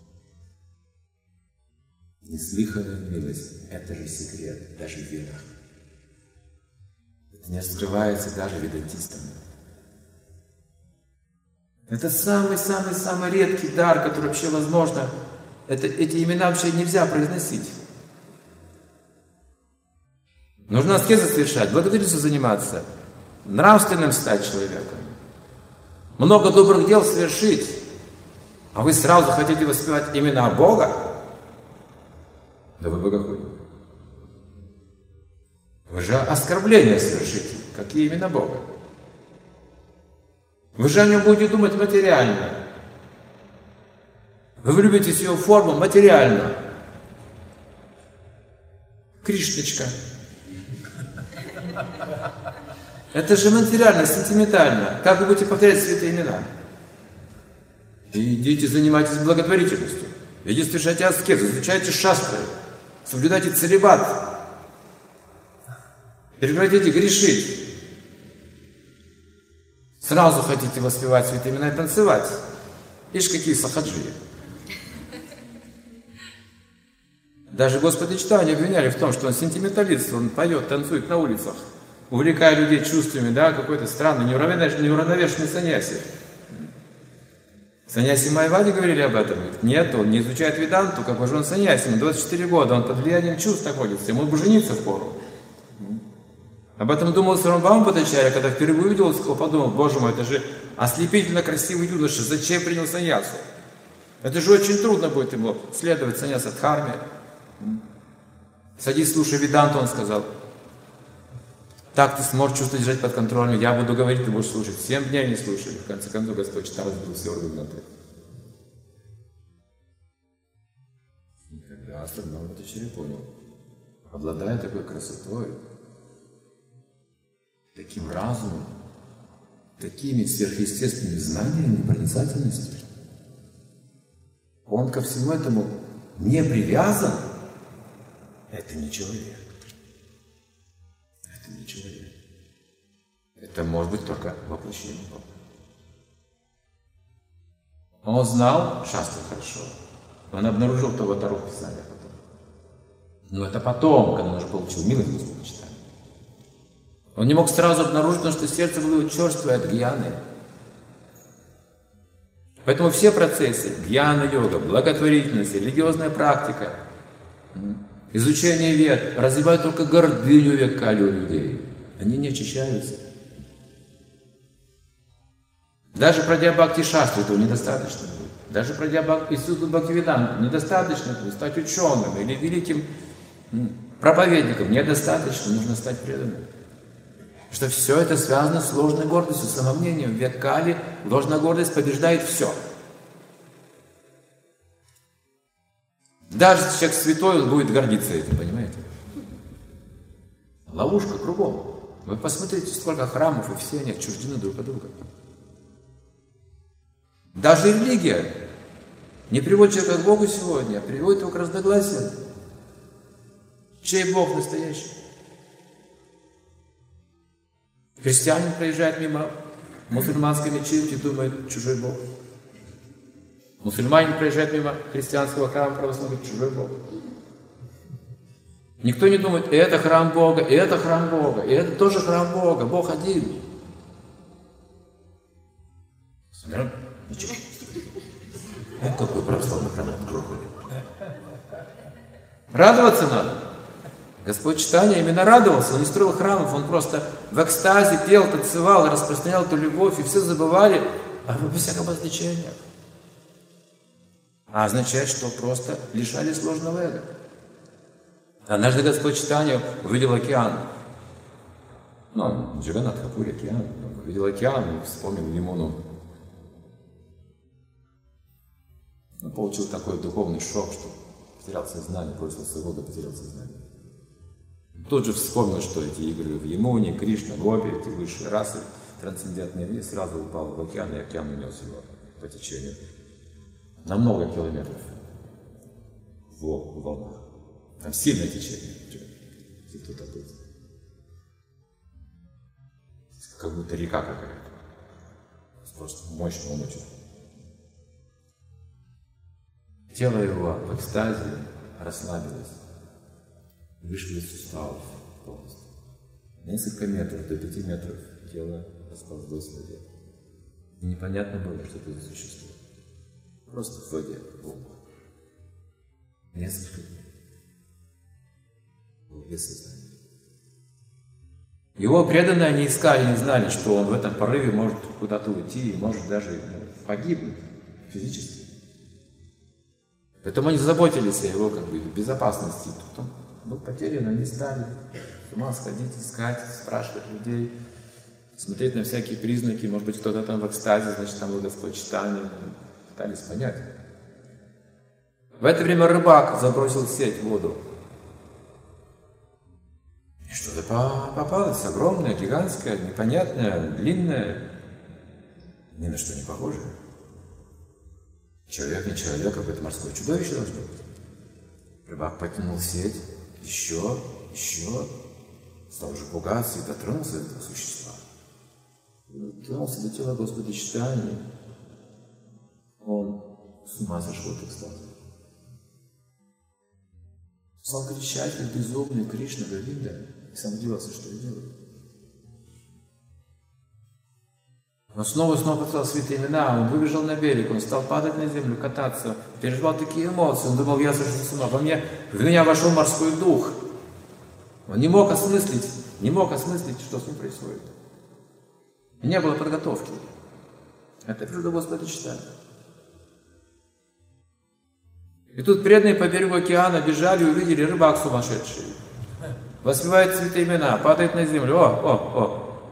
S2: Неслыханная милость – это же секрет, даже в ведах. Это не скрывается даже ведантистам. Это самый-самый-самый редкий дар, который вообще возможно Это, эти имена вообще нельзя произносить. Нужно аскезы совершать, благотворительностью заниматься, нравственным стать человеком, много добрых дел совершить. А вы сразу хотите воспевать имена Бога? Да вы богохульник. Вы же оскорбления совершите. Какие имена Бога? Вы же о нем будете думать материально. Вы влюбитесь в его форму материально. Кришночка. Это же материально, сентиментально. Как вы будете повторять святые имена? Идите, занимайтесь благотворительностью. Идите, совершайте аскезу, изучайте шастры, соблюдайте целибат. Прекратите грешить. Сразу хотите воспевать святые имена и танцевать. Ишь, какие сахаджи. Даже Господа Чайтанью обвиняли в том, что он сентименталист, он поет, танцует на улицах, увлекая людей чувствами, да, какой-то странный, неуравновешенный, неуравновешенный саньяси. Саньяси Майявади говорили об этом. Нет, он не изучает веданту, как же он саньяси, ему двадцать четыре года, он под влиянием чувств находится, ему бы жениться впору. Об этом думал Сарамбхава Бхаттачарья, когда впервые увидел его, подумал: боже мой, это же ослепительно красивый юноша, зачем принял саньясу? Это же очень трудно будет ему следовать саньяса дхарме. Садись, слушай веданту, он сказал. Так ты сможешь чувство держать под контролем, я буду говорить, ты будешь слушать. Семь дней не слушали, в конце концов Господь читал, разбил все органы внутри. И когда Сарамбхава Бхаттачарья понял, обладая такой красотой, таким разумом, такими сверхъестественными знаниями и проницательностью, он ко всему этому не привязан. Это не человек. Это не человек. Это может быть только воплощение Бога. Он знал шастры хорошо. Он обнаружил того Тару в Писаниях потом. Но это потом, когда он уже получил милость Господа Чайтаньи. Он не мог сразу обнаружить, потому что сердце было черствое от гьяны. Поэтому все процессы, гьяна-йога, благотворительность, религиозная практика, изучение вед, развивают только гордыню векали у людей. Они не очищаются. Даже пройдя бхакти-шастру, этого недостаточно будет. Даже пройдя институт бхактивиданты, недостаточно будет стать ученым или великим проповедником. Недостаточно, нужно стать преданным. Что все это связано с ложной гордостью, самомнением. В век Кали ложная гордость побеждает все. Даже если человек святой, он будет гордиться этим, понимаете? Ловушка кругом. Вы посмотрите, сколько храмов, и все они отчуждены друг от друга. Даже религия не приводит человека к Богу сегодня, а приводит его к разногласиям. Чей Бог настоящий? Христианин проезжает мимо мусульманской мечети и думает: чужой Бог. Мусульманин проезжает мимо христианского храма православия, чужой Бог. Никто не думает: и это храм Бога, и это храм Бога, и это тоже храм Бога, Бог один. Смотрим, ничего. Вот какой православный храм грохали. Радоваться надо. Господь Чайтанья именно радовался, он не строил храмов, он просто в экстазе пел, танцевал, распространял эту любовь, и все забывали обо всяком обозначении. А означает, что просто лишались ложного эго. Однажды Господь Чайтанья увидел океан. Ну, Джаганнатха Пури, океан. Он увидел океан и вспомнил Ямуну. Он получил такой духовный шок, что потерял сознание, бросился в воду, потерял сознание. Тут же вспомнил, что эти игры в Ямуне, Кришна, Гопи, эти высшие расы, трансцендентные, и сразу упал в океан, и океан унес его по течению. На много километров в волнах. Там сильное течение. Если кто-то был. Как будто река какая-то. Просто мощно он очень. Тело его в экстазе расслабилось. Вышли из суставов полностью. Несколько метров, до пяти метров тело расползлось в воде. И непонятно было, что это за существо. Просто в воде. Несколько дней. Без сознания. Его преданные, они искали, не знали, что он в этом порыве может куда-то уйти и может даже погибнуть физически. Поэтому они заботились о его как бы, безопасности. Тут он был потерян, они стали с ума сходить, искать, спрашивать людей, смотреть на всякие признаки, может быть, кто-то там в экстазе, значит, там водоспочитание, пытались понять. В это время рыбак забросил сеть в воду. И что-то попалось огромное, гигантское, непонятное, длинное, ни на что не похожее. Человек не человек, какое-то морское чудовище должно быть. Рыбак потянул сеть, еще, еще, стал уже пугаться и дотронулся до этого существа. Дотронулся до тела Господа читания. Он с ума сошел от экстаза. Стал кричать, как безумный Кришна Говинда, и сам удивился, что я делаю. Он снова и снова повторял святые имена, он выбежал на берег, он стал падать на землю, кататься, переживал такие эмоции, он думал, я сошел с ума, во мне, в меня вошел морской дух. Он не мог осмыслить, не мог осмыслить, что с ним происходит. Не было подготовки. Это природа Господа читания. И тут преданные по берегу океана бежали и увидели рыбак сумасшедший. Воспевает святые имена, падает на землю. О, о, о.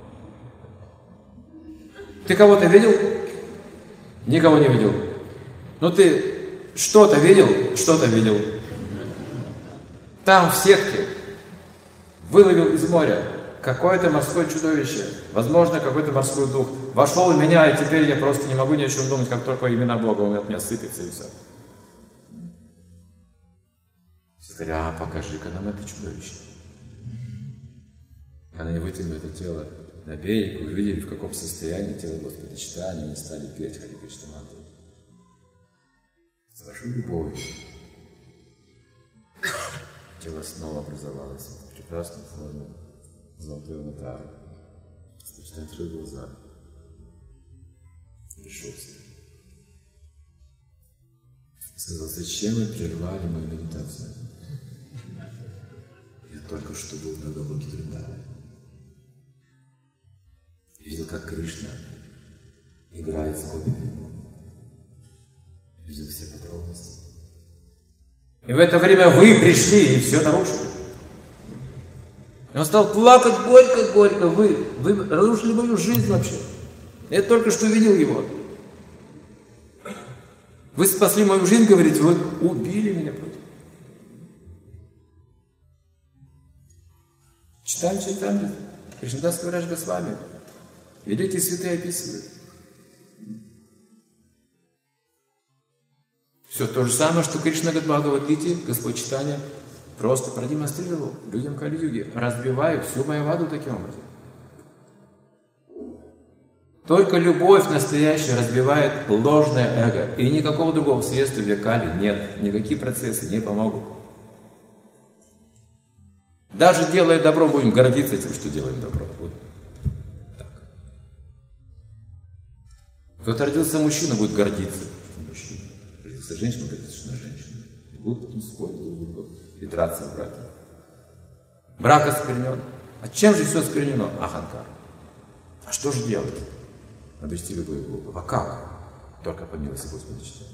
S2: Ты кого-то видел? Никого не видел. Ну ты что-то видел? Что-то видел. Там в сетке выловил из моря какое-то морское чудовище, возможно, какой-то морской дух. Вошел в меня, и теперь я просто не могу ни о чем думать, как только имена Бога он от меня сыпется и все. А покажи-ка нам это чудовище. Когда они вытянули это тело на берег, увидели, в каком состоянии тело Господа читания, они стали петь Хари Кришна мантру. С вашей любовью. Тело снова образовалось в прекрасной форме золотой аватара. Господа открыл глаза. Пришел в себя. Сказал, зачем вы прервали мою медитацию? Я только что был на Галоке Вриндаване. Видел, как Кришна играет с гопиками. Видел все подробности. И в это время вы пришли и все нарушили. И он стал плакать горько-горько. Вы, вы разрушили мою жизнь вообще. Я только что видел его. Вы спасли мою жизнь, говорите, вы убили меня против. Читаем, читаем. Кришнадас Кавирадж Госвами. Великие святые описывают. Все то же самое, что Кришна говорит в Бхагавад-гите, Господь читания просто продемонстрировал людям Кали-юги, разбивая всю Майяваду таким образом. Только любовь настоящая разбивает ложное эго, и никакого другого средства для Кали нет, никакие процессы не помогут. Даже делая добро, будем гордиться тем, что делаем добро. Вот так. Кто-то родился мужчина, будет гордиться, что мужчина. Родился женщина, гордится, что она женщина. И будут потом спорить друг с другом и драться в браке. Брак осквернен. А чем же все осквернено? Аханкар. А что же делать? Обрести любую глупую. А как? Только по милости Господа читания.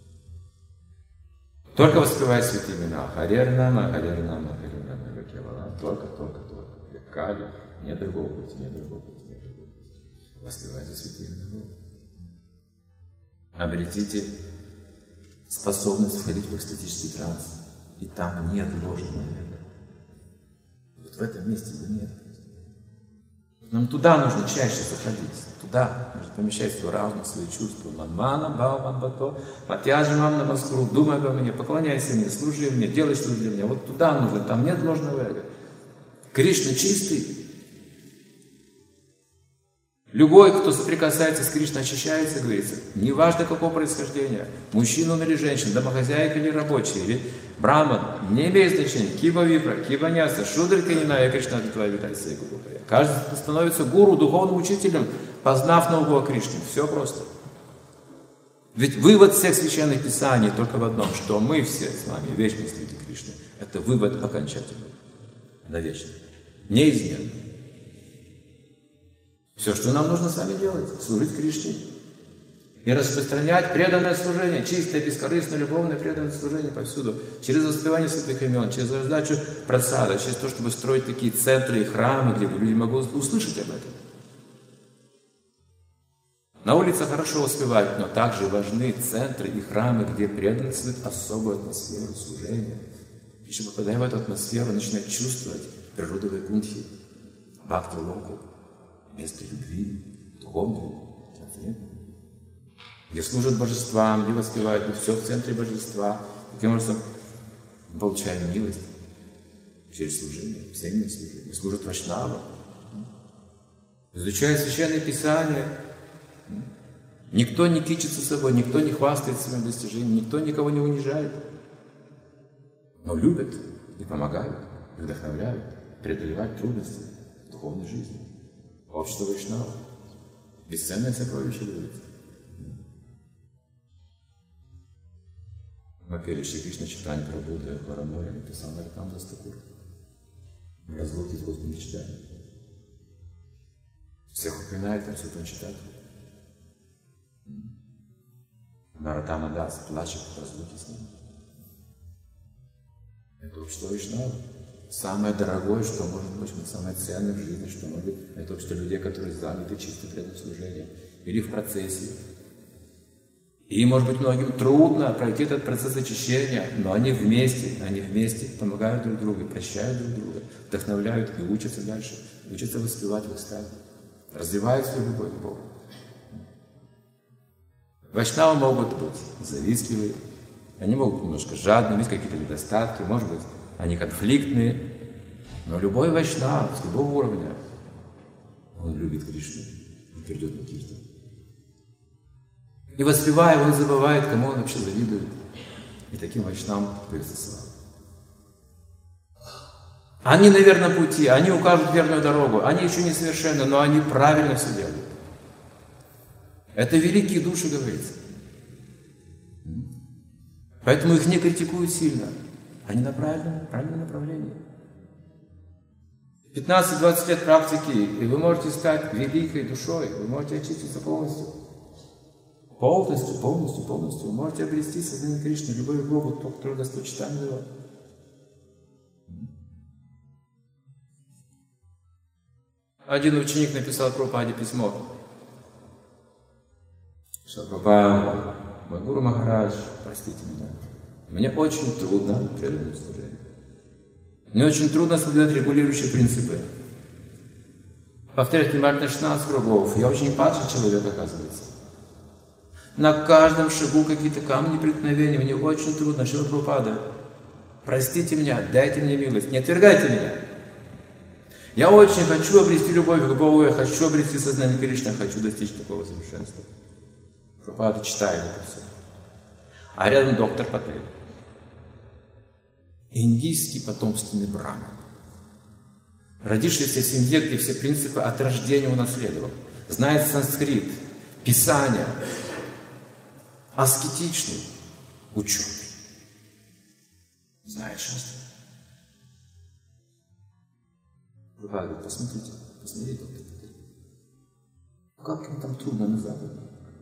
S2: Только воспевая святые имена. Харер-нама, Харер-нама, Харер-нама, Вакевала. Только, только, только. Кали. Нет другого пути, нет другого пути, нет другого пути. Воспевайте святые имена. Обретите способность входить в экстатический транс. И там нет ложного эго. Вот в этом месте его нет. Нам туда нужно чаще заходить. Туда нужно помещать свой разум, свои чувства. Манмана, Бхаван, Бхато, Матьяджи Мам Намаскуру, думай обо мне, поклоняйся мне, служи мне, делай что-то для меня. Вот туда нужно, там нет ложного эго. Кришна чистый. Любой, кто соприкасается с Кришной, очищается, говорится. Неважно какого происхождения, мужчина или женщина, домохозяйка или рабочий, или браман, не имеет значения. Киба Випра, Киба Няса, Шудра Канина, Кришна Адвитвая Витайся. Каждый становится гуру, духовным учителем, познав нового Кришну. Все просто. Ведь вывод всех священных писаний только в одном, что мы все с вами вечные слуги Кришны. Это вывод окончательный, навечно, неизменный. Все, что нам нужно с вами делать, служить Кришне и распространять преданное служение, чистое, бескорыстное, любовное преданное служение повсюду, через воспевание святых имен, через раздачу просада, через то, чтобы строить такие центры и храмы, где люди могут услышать об этом. На улице хорошо успевают, но также важны центры и храмы, где преданные создают особую атмосферу служения. И чтобы, попадая в эту атмосферу, начинать чувствовать природу Вайкунтхи, бхакти-локу, место любви, духовной, где служат божествам, где воспевают, но все в центре божества. Таким образом, мы получаем милость через служение, взаимное служение. Служат вайшнавам, изучая священные писания. Никто не кичится собой, никто не хвастает своим достижением, никто никого не унижает. Но любят и помогают, и вдохновляют, преодолевать трудности в духовной жизни. Общество вайшнавов. Бесценное сокровище любит. Мы пели Шри Кришна Чайтанья Прабху Вараморе, написал Нароттам Дас Такур. В разлуке с Господом мечтаем. Всех упоминает там Святой Читатель. Нароттама Дас плачет в разлуке с ним. Это общество вайшнавов. Самое дорогое, что может быть, самое ценное в жизни, что может быть, это общество людей, которые заняты чисто преданным служением или в процессе. И, может быть, многим трудно пройти этот процесс очищения, но они вместе, они вместе помогают друг другу, прощают друг друга, вдохновляют и учатся дальше, учатся воспевать в экстазе, развивают свою любовь к Богу. Вайшнавы могут быть завистливые, они могут быть немножко жадными, есть какие-то недостатки, может быть, они конфликтные, но любой вайшнав с любого уровня, он любит Кришну, он придет на киртан. И воспевая, он забывает, кому он вообще завидует. И таким вайшнавам появится слава. Они на верном пути, они укажут верную дорогу, они еще не совершенны, но они правильно все делают. Это великие души, говорится. Поэтому их не критикуют сильно. Они на правильном, правильном направлении. пятнадцать-двадцать лет практики, и вы можете стать великой душой, вы можете очиститься полностью. Полностью, полностью, полностью. Вы можете обрести сознание Кришны, любовь к Богу, то, которое Господь Чайтанья дал. Один ученик написал Прабхупаде письмо. Что, Прабхупада, мой гуру Махарадж, простите меня. Мне очень трудно преданное служение. Мне очень трудно соблюдать регулирующие принципы. Повторять внимательно шестнадцать кругов. Я очень падший человек, оказывается. На каждом шагу какие-то камни преткновения. Мне очень трудно. Шрила Прабхупада, простите меня, дайте мне милость, не отвергайте меня. Я очень хочу обрести любовь к Богу, я хочу обрести сознание Кришны, я хочу достичь такого совершенства. Прабхупада читает это все. А рядом доктор Патель. Индийский потомственный браман, родившийся в семье, где все принципы от рождения унаследовал, знает санскрит, писание, аскетичный ученый, знает шастры. Прабхупада говорит, посмотрите, посмотрите, доктор Патель, как им там трудно на Западе.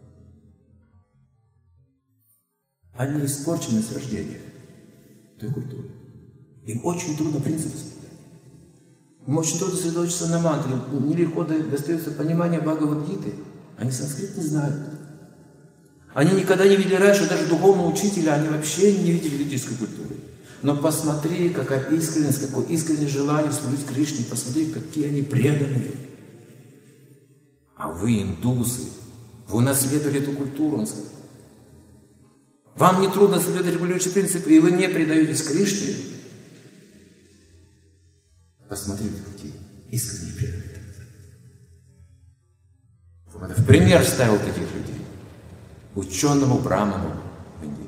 S2: Они испорчены с рождения той культуры. Им очень трудно принципы соблюдать. Им очень трудно сосредоточиться на мантре. Нелегко достается понимание Бхагавад-гиты. Они санскрит не знают. Они никогда не видели раньше даже духовного учителя, они вообще не видели ведической культуры. Но посмотри, какая искренность, какое искреннее желание служить Кришне, посмотри, какие они преданные. А вы, индусы, вы унаследовали эту культуру, он сказал. Вам не трудно соблюдать регулирующие принципы, и вы не предаетесь Кришне. Посмотрите, какие искренние преданные. В пример ставил таких людей. Ученому браману в Индии.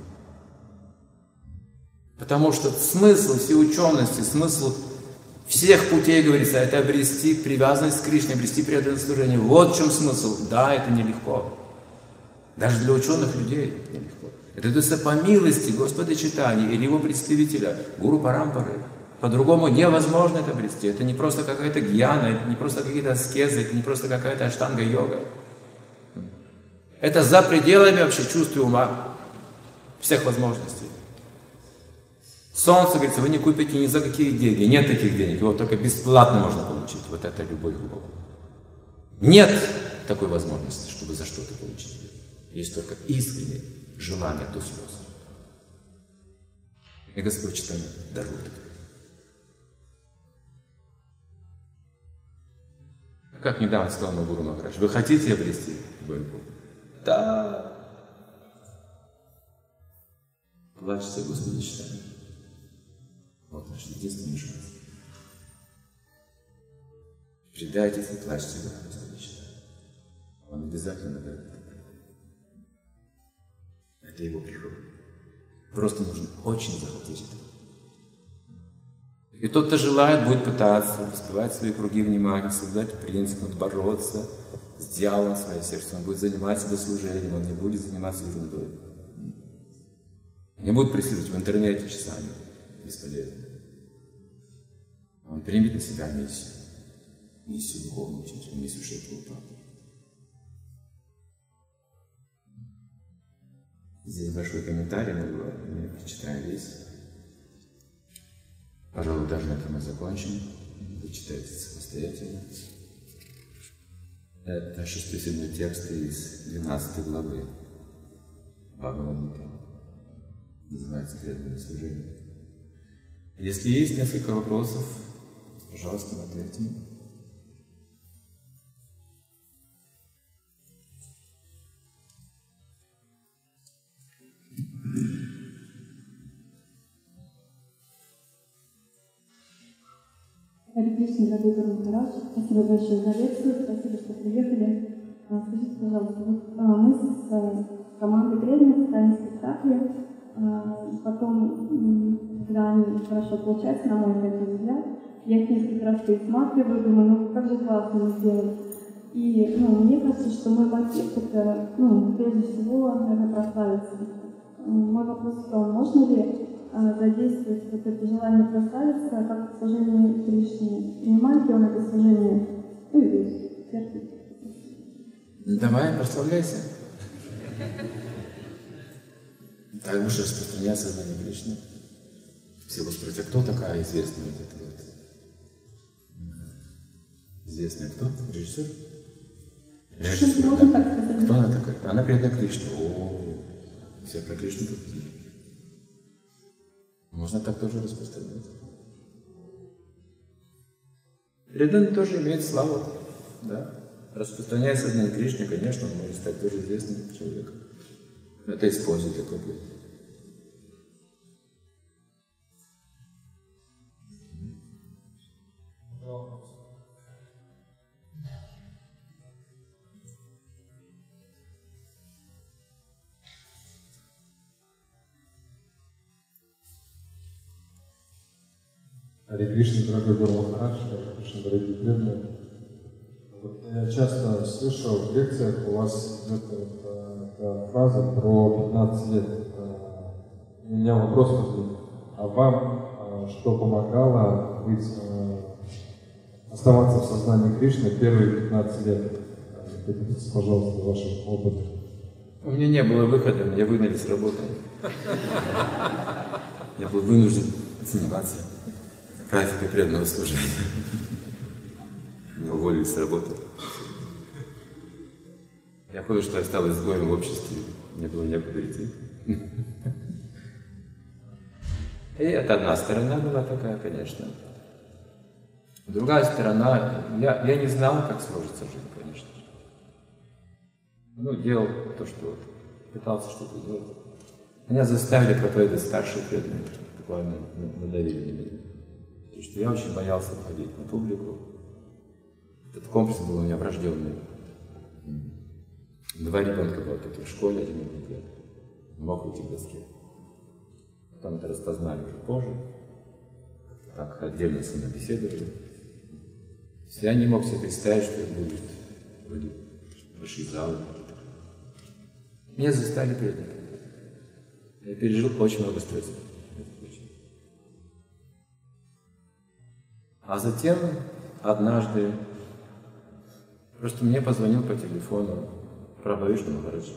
S2: Потому что смысл всей учености, смысл всех путей, говорится, это обрести привязанность к Кришне, обрести преданное служение. Вот в чем смысл. Да, это нелегко. Даже для ученых людей нелегко. Это дается по милости Господа Чайтаньи или его представителя, Гуру Парампары. По-другому невозможно это обрести. Это не просто какая-то гьяна, это не просто какие-то аскезы, это не просто какая-то аштанга-йога. Это за пределами вообще чувств и ума, всех возможностей. Солнце, говорится, вы не купите ни за какие деньги. Нет таких денег, его только бесплатно можно получить. Вот это любовь к Богу. Нет такой возможности, чтобы за что-то получить. Есть только искреннее желание до слез. И Господь Чайтанья дарует это. Как недавно сказал мой Гуру Махарадж, вы хотите обрести любовь к Богу? Да. Плачьте, Господи Чайтанья. Вот наш единственный шанс. Предайтесь и плачьте, Господи Чайтанья. Он обязательно дарует. Это его природа. Просто нужно очень захотеть этого. И тот, кто желает, будет пытаться распевать свои круги внимания, создать принцип, бороться с дьяволом в своем сердце. Он будет заниматься дослужением, он не будет заниматься ерундой. Не будет преследовать в интернете часами. Бесполезно. Он примет на себя миссию. Миссию духовного учителя, миссию Шри Прабхупады. Здесь большой комментарий, мы прочитаем весь. Пожалуй, даже на этом мы закончим. Вы читаете самостоятельно. Это шестой-седьмой тексты из двенадцатой главы Бхагавад-гиты. Называется «Преданное служение». Если есть несколько вопросов, пожалуйста, ответьте.
S3: Харе Кришна, дорогой Гуру Махарадж, спасибо большое за лекцию, спасибо, что приехали. Скажите, пожалуйста, вот, мы с командой преданных ставим спектакли, потом, когда они хорошо получаются, на мой взгляд, я их несколько раз пересматриваю, думаю, ну как же классно мы сделали. И ну, мне кажется, что мой мотив это, ну, прежде всего, наверное, прославиться. Мой вопрос в том, можно ли задействовать вот это желание прославиться, как служение Кришне. Понимаете, он это служение, ну, и церкви.
S2: Давай, прославляйся. Так будешь распространять сознание Кришны. Все будут спросить, а кто такая известная вот эта вот? Известная кто? Режиссер? Режиссер,
S3: можно
S2: да.
S3: так сказать.
S2: Кто она такая? Она преданная Кришне. О, все про Кришну тут. Можно так тоже распространять. Преданный тоже имеет славу, да. Распространяя сознание Кришны, конечно, он может стать тоже известным человеком. Это использует такой путь.
S4: Харе Кришна, дорогой Гуру Махарадж, Харе Кришна, дорогие преданные. Вот я часто слышал в лекциях, у вас идет эта фраза про пятнадцать лет. У меня вопрос возник. А вам что помогало быть, оставаться в сознании Кришны первые пятнадцать лет? Поделитесь, пожалуйста, вашим опытом.
S2: У меня не было выхода, меня выгнали с работы. Я был вынужден заниматься практикой преданного служения. Меня уволили с работы. Я понял, что я стал изгоем в обществе, мне было некуда идти. И это одна сторона была такая, конечно. Другая сторона, я, я не знал, как сложится жизнь, конечно. Ну, делал то, что пытался что-то делать. Меня заставили проповедовать старшие преданные, буквально надавили на меня. Потому что я очень боялся выходить на публику. Этот комплекс был у меня врожденный. Два ребенка было таких в школе, один ребенок мог уйти к доске. Потом это распознали уже позже. Так отдельно со мной беседовали. Я не мог себе представить, что это будет большие залы. Меня застали преданные. Я пережил очень много стресса. А затем однажды просто мне позвонил по телефону Прабхавишну Махарадж.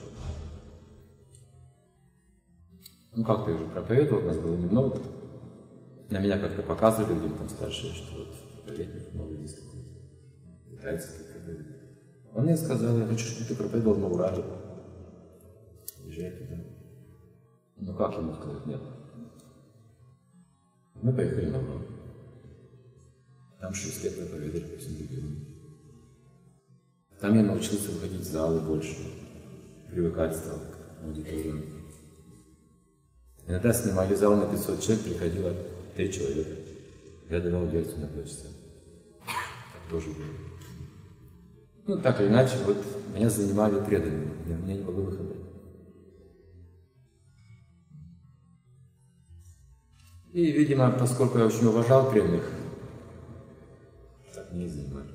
S2: Ну как-то я уже проповедовал, нас было немного. На меня как-то показывали, где там старшие, что вот проповедник, новый диск, китайцы проповедуют. Он мне сказал, я хочу, чтобы ты проповедовал на Урале. Езжай туда. Ну как ему сказать нет? Мы поехали на Урал. Там шесть лет проповедовали по всем регионам. Там я научился выходить в залы больше, привыкать стал к аудиториям. Иногда снимали зал на пятьсот человек, приходило три человека. Я давал лекцию на два часа. Так тоже было. Ну, так или иначе, вот меня занимали преданные, у меня не было выхода. И, видимо, поскольку я очень уважал преданных, так меня и занимали.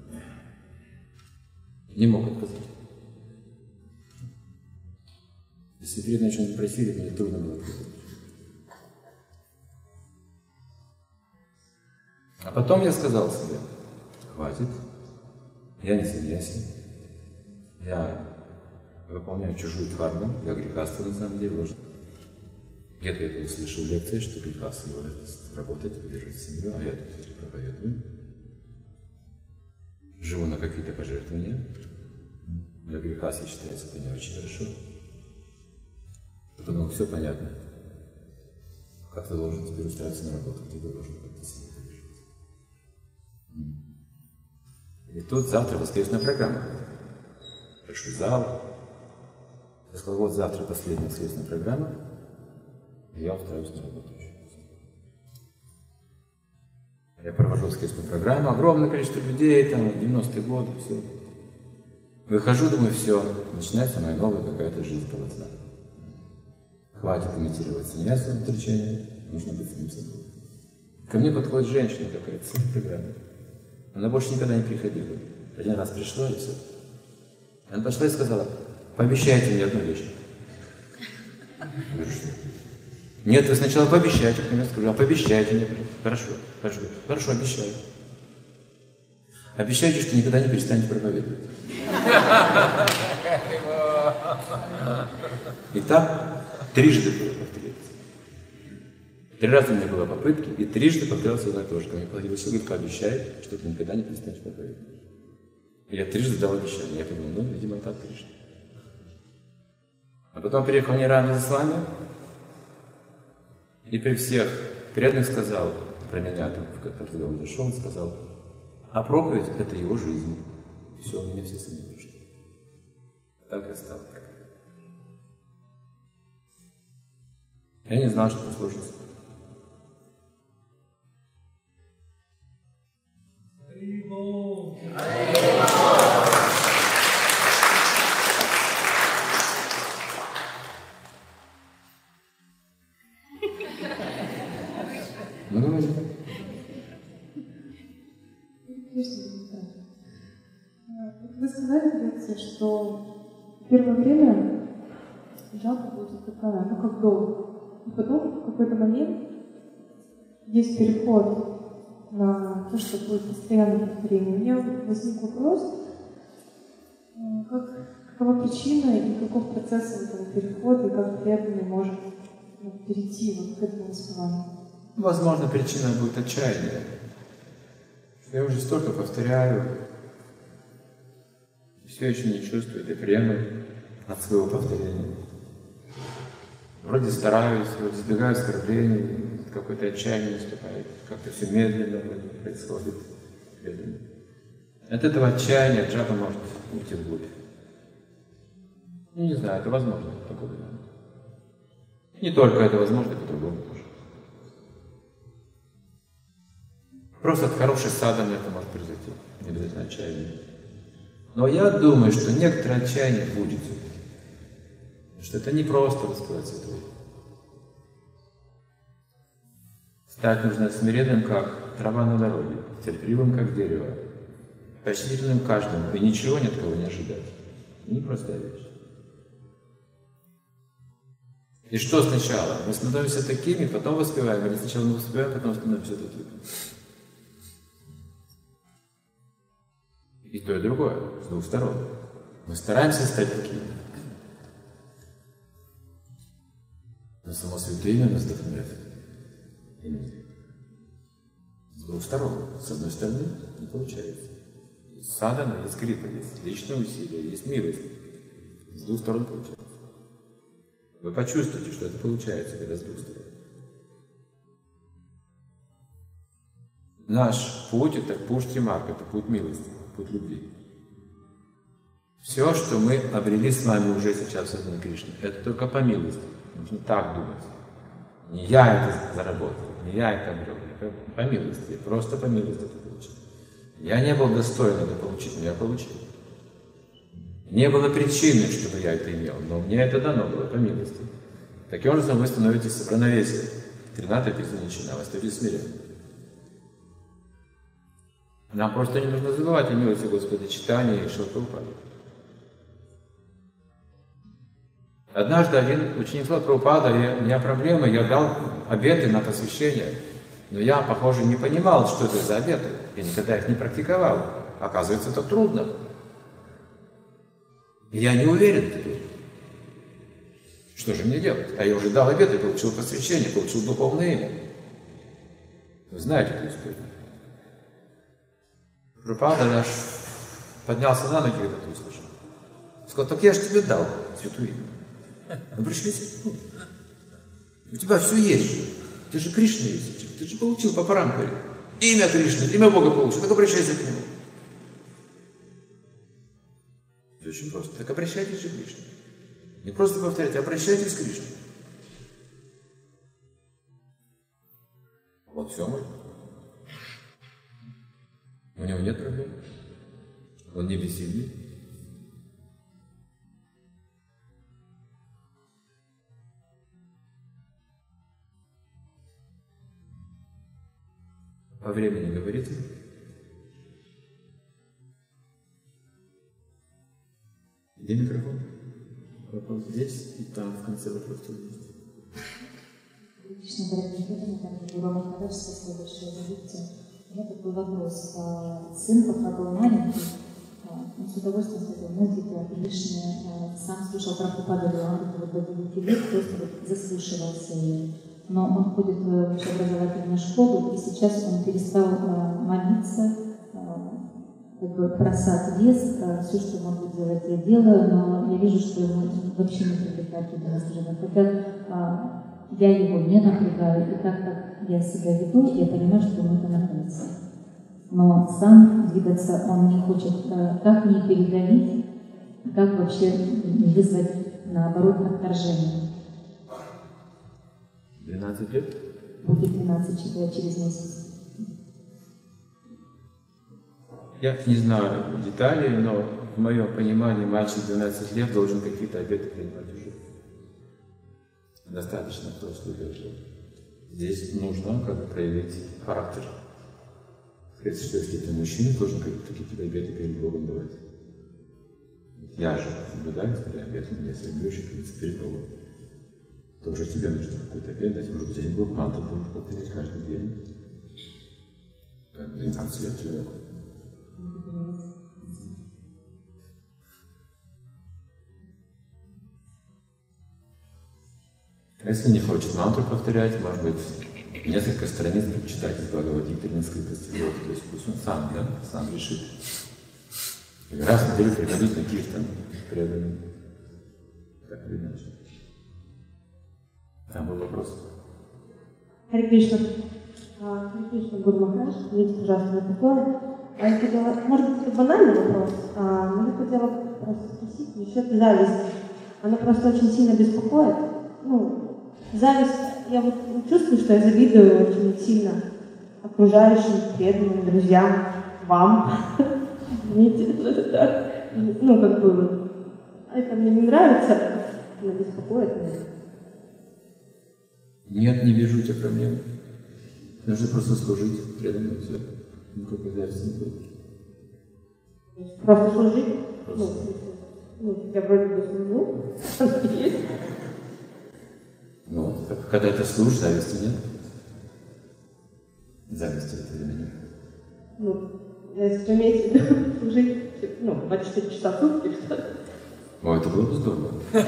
S2: Не мог отказать. Если преданные о чем-то просили, мне трудно было отказать. А потом я сказал себе, хватит, я не саньяси, я выполняю чужую дхарму, я грехасту на самом деле ложно. Где-то я услышал лекции, что грехасту работать, поддерживать семью, а я тут проповедую. Живу на какие-то пожертвования. Для грехасту считается это не очень хорошо. Потому все понятно. Как ты должен теперь устраиваться на работу, ты должен как-то себе это решить. И тут завтра воскресная программа. Большой зал. Я сказал, вот завтра последняя воскресная программа, и я устраиваюсь на работу. Я провожу воскресную программу, огромное количество людей, там, девяностые годы, все. Выхожу, думаю, все, начинается моя новая какая-то жизнь полотна. Хватит имитировать саньясу отречения, нужно быть самим собой. Ко мне подходит женщина какая-то с этой программой. Она больше никогда не приходила. Один раз пришла и все. Она пошла и сказала, пообещайте мне одну вещь. Я говорю, что? Нет, вы сначала пообещайте, я скажу, а пообещайте мне. Хорошо, хорошо, хорошо, обещаю. Обещайте, что никогда не перестанете проповедовать. И так трижды было повторяться. Три раза у меня была попытка, и трижды повторялся одно и то же. Ко мне подходил человек, пообещай, что ты никогда не перестанешь проповедовать. И я трижды дал обещание. Я подумал, ну, видимо, так трижды. А потом приехал Нирана за вами, и при всех преданных сказал про меня, там, когда он зашел, он сказал, а проповедь — это его жизнь. Все, у меня все сами пришли. Так я стал. Я не знал, что это сложится. Ну,
S3: вы сказали в лекции, что первое время джапа будет такая, ну как долго. И потом в какой-то момент есть переход на то, что будет постоянное повторение. У меня возник вопрос, как, какова причина и каков процесс этого перехода, и как преданный может ну, перейти вот к этому воспеванию.
S2: Возможно, причина будет отчаяние. Я уже столько повторяю, все еще не чувствую этой премы от своего повторения. Вроде стараюсь, вроде избегаю оскорблений, какое-то отчаяние наступает, как-то все медленно происходит. Медленно. От этого отчаяния джапа может уйти вглубь. Ну, не знаю, это возможно. Такое. Не только это возможно, и по-другому тоже. Просто от хорошей садханы это может произойти, не обязательно отчаяние. Но я думаю, что некоторое отчаяние будет. Потому что это не просто воспевать святой. Стать нужно смиренным, как трава на дороге, терпеливым, как дерево, почтительным каждому, и ничего ни от кого не ожидать. Непростая вещь. И что сначала? Мы становимся такими, потом воспеваем, или сначала мы воспеваем, потом становимся такими? И то, и другое, с двух сторон. Мы стараемся стать такими. Но само святое имя нас вдохновляет. С двух сторон. С одной стороны, не получается. Садана, есть крипа, есть личное усилие, есть милость. С двух сторон получается. Вы почувствуете, что это получается, когда с двух сторон. Наш путь — это путь Шримарга, это путь милости, путь любви. Все, что мы обрели с вами уже сейчас в Сознании Кришны, это только по милости. Нужно так думать. Не я это заработал, не я это обрел, это по милости, просто по милости это получил. Я не был достоин это получить, но я получил. Не было причины, чтобы я это имел, но мне это дано было по милости. Таким образом вы становитесь в равновесии. тринадцатая песня начинала, остаетесь смиренными. Нам просто не нужно забывать о милости Господа, читания и Шрила Прабхупады. Однажды один ученик сказал: Прабхупада, у меня проблемы, я дал обеты на посвящение, но я, похоже, не понимал, что это за обеты. Я никогда их не практиковал. Оказывается, это трудно. И я не уверен теперь. Что же мне делать? А я уже дал обеты, получил посвящение, получил духовное имя. Вы знаете эту историю. Прабхупада наш поднялся на ноги, когда это услышал. Сказал: так я же тебе дал святую имя. Ну пришлись. У тебя все есть. Ты же Кришна есть. Ты же получил по парампаре. Имя Кришны, имя Бога получил. Так обращайся к Нему. Это очень просто. Так обращайтесь же к Кришне. Не просто повторяйте, обращайтесь к Кришне. Вот все можно. У него нет проблем. Он не бессильный. По времени говорите. Где микрофон? Вопрос здесь и там в конце вопрос тоже есть.
S5: Кришна, дорогие преданные, также Гуру Махарадж, спасибо большое за лекцию. У меня такой вопрос. Сын, пока был маленький, он с удовольствием смотрел мультики о Кришне, сам слушал Прабхупаду Галанту до девяти лет, просто вот заслушивался ее. Но он ходит в общеобразовательную школу, и сейчас он перестал молиться, как бы просад ест, все, что могу делать, я делаю, но я вижу, что ему вообще не привлекает туда служение. Хотя я его не напрягаю, и так как я себя веду, я понимаю, что ему это нравится. Но сам двигаться он не хочет. Как не передавить, как вообще вызвать, наоборот, отторжение?
S2: двенадцать лет?
S5: Будет двенадцать через месяц.
S2: Я не знаю деталей, но в моем понимании мальчик двенадцати лет должен какие-то обеты принимать уже. Достаточно просто удержать. Здесь нужно как бы проявить характер. Сказать, что если ты мужчина, должен какие-то обеты перед Богом давать. Я же наблюдаю, когда обет у меня согнущий, перед Богом. Тоже тебе нужно какой-то обет дать, может быть, один год манту будешь повторять каждый день. Как двенадцать лет человеку. Если не хочет мантру повторять, может быть, несколько страниц читать из Бхагавад-гиты, несколько стихов, то есть пусть он сам, да, сам решит. И раз в неделю приходить на киртан преданным. Так или иначе. Там был вопрос.
S6: Харе Кришна. Харе Кришна, Гуру Махарадж, извините, пожалуйста, на такое. А я хотела, может быть, это банальный вопрос, а, но я хотела просто спросить насчет зависти. Она просто очень сильно беспокоит. Ну, зависть, я вот чувствую, что я завидую очень сильно окружающим, преданным, друзьям, вам. Извините, но это так. Ну, как бы, это мне не нравится, она беспокоит меня.
S2: Нет, не вижу этих проблем. Нужно просто служить преданно, все. Никакой зависти не будет.
S6: Просто служить?
S2: Просто.
S6: Ну, ну, я вроде бы служу, есть.
S2: Когда это слушаешь, зависти нет? Зависти в это время нет.
S6: Ну, если имеете в виду служить, ну, двадцать четыре часа в сутки, что-то.
S2: О, это было бы здорово.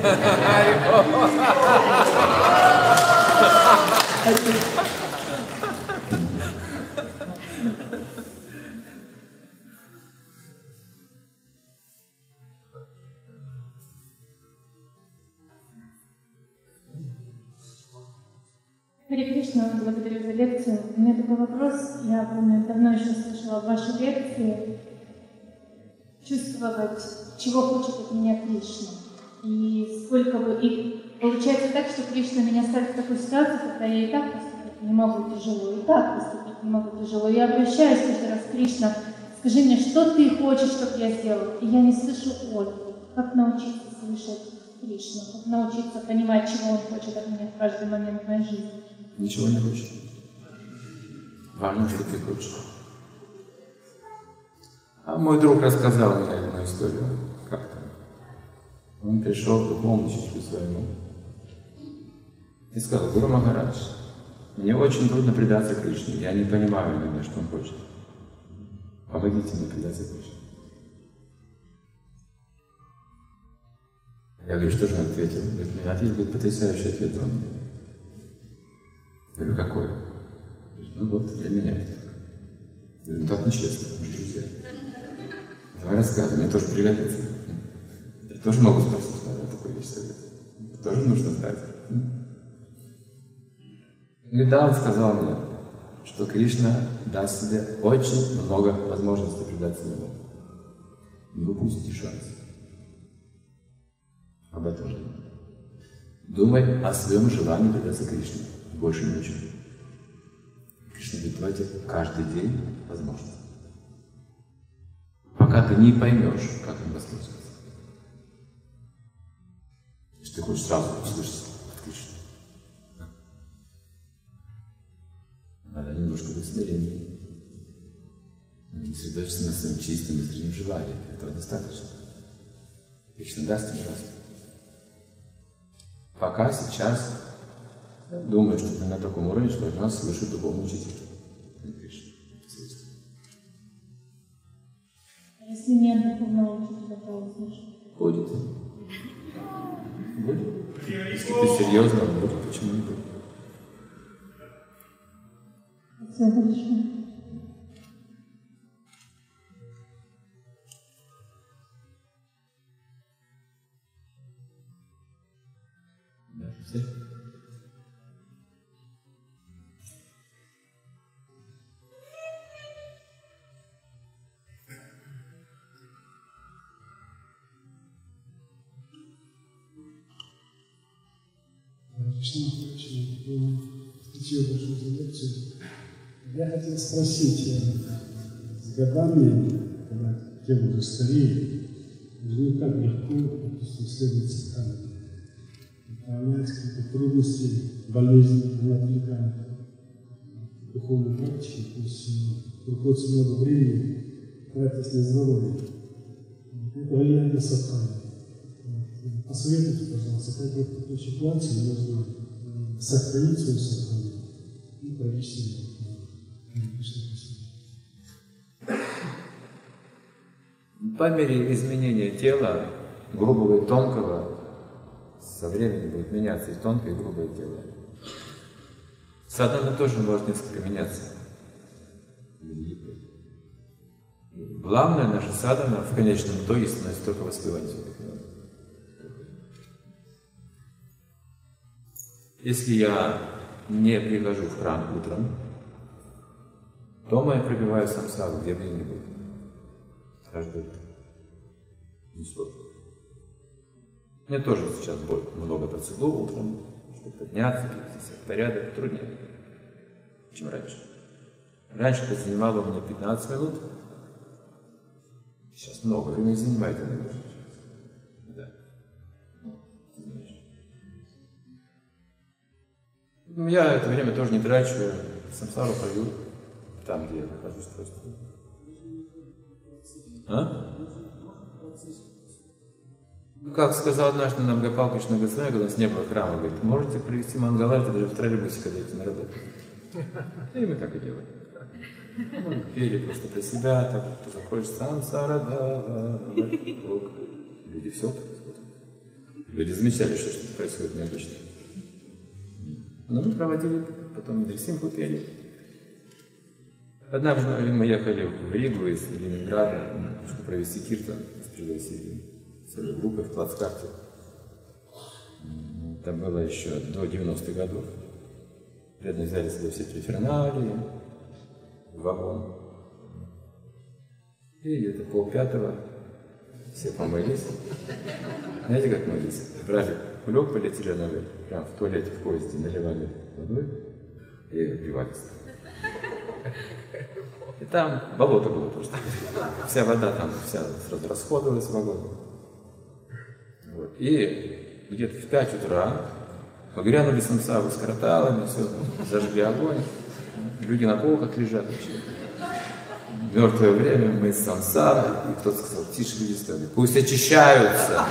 S5: Харе Кришна, благодарю за лекцию. У меня такой вопрос. Я помню, давно еще слышала ваши лекции. Чувствовать, чего хочет от меня Кришна. И сколько бы... И получается так, что Кришна меня ставит в такую ситуацию, когда я и так поступить не могу тяжело, и так поступить не могу тяжело. Я обращаюсь каждый раз: Кришна, скажи мне, что ты хочешь, чтобы я сделал? И я не слышу отклик. Как научиться слышать Кришну? Как научиться понимать, чего Он хочет от меня в каждый момент моей жизни?
S2: Ничего не хочет. Важно, что ты хочешь. А мой друг рассказал мне одну историю. Как-то. Он пришел к духовному учителю своему и сказал: Гуру Махарадж, мне очень трудно предаться Кришне. Я не понимаю иногда, что он хочет. Помогите мне предаться Кришне. Я говорю: что же он ответил? Он говорит: мне ответил, говорит, потрясающий ответ он мне. Я говорю: какой? Говорит: ну вот, для меня. Я говорю: ну так нечестно, мы же друзья. Давай рассказывай, мне тоже пригодится. Я тоже могу спросить, наверное, такой вещь совет. Тоже нужно знать. И да, он сказал мне, что Кришна даст тебе очень много возможностей предаться ему. Не упусти шанс. Об этом же. Думай о своем желании предаться Кришне. Больше ничего. Кришна говорит: давайте каждый день возможность. Пока ты не поймешь, как им воспользоваться. Если ты хочешь сразу услышать от Кришны. Надо немножко быть смирением. Не сосредоточиться на своем чистом искреннем желании. Этого достаточно. Кришна даст тебе раз. Пока сейчас думаю, что ты на таком уровне, что от нас слышит духовный учитель. Кришна.
S5: Если нет духовного учителя, то услышать.
S2: Будет. Будет. Если ты серьезно, он будет. Почему не будет?
S5: Все хорошо.
S2: Да, все.
S7: Спасибо большое за лекцию. Я хотел спросить, с годами, когда тело уже стареет, уже не так легко, допустим, следовать садхане. Появляются какие-то трудности, болезни, они отвлекают духовной практики, то есть приходится много времени тратить на здоровье. Это влияет на садхане. Посоветуйте, пожалуйста, как в такой ситуации можно сохранить свою садхану и практически.
S2: По мере изменения тела, грубого и тонкого, со временем будет меняться и тонкое, и грубое тело. Садхана тоже может несколько меняться. Главное, наша садхана в конечном итоге становится только воспеванием. Если я не прихожу в храм утром, дома я пробиваю самсару, где бы я ни был. Каждый день. Мне тоже сейчас будет много процедур утром, чтобы подняться, привести себя в порядок, труднее, чем раньше. Раньше это занимало у меня пятнадцать минут, сейчас много времени занимает иногда. Да. Ну, я это время тоже не трачу, я самсару пою, там, где я нахожусь просто. А? Как сказал однажды нам Гопал Кришна Госвами, когда у нас не было храма, говорит, можете привезти Мангаларти даже в троллейбусе, когда идете на работу. И мы так и делали. Мы пели просто про себя, так, ты заходишь сам, сарада, люди все происходит. Люди замечали, что что-то происходит необычно. Но мы проводили, потом Нрисимху пели. Однажды мы ехали в Ригу из Ленинграда, чтобы провести киртан, нас пригласили целой группой в плацкарте. Это было еще до девяностых годов. Преданные взяли себе все преферналии, вагон. И где-то полпятого все помылись. Знаете, как мылись? Брали кулек полиэтиленовый, прям в туалете, в поезде наливали водой и отбивались. И там болото было просто. Вся вода там вся сразу расходовалась в вагоне. Вот. И где-то в пять утра погрянули самсару с караталами, все, зажгли огонь. Люди на полках лежат вообще. Мертвое время, мы с самсарой. И кто-то сказал, тише, люди стали, пусть очищаются.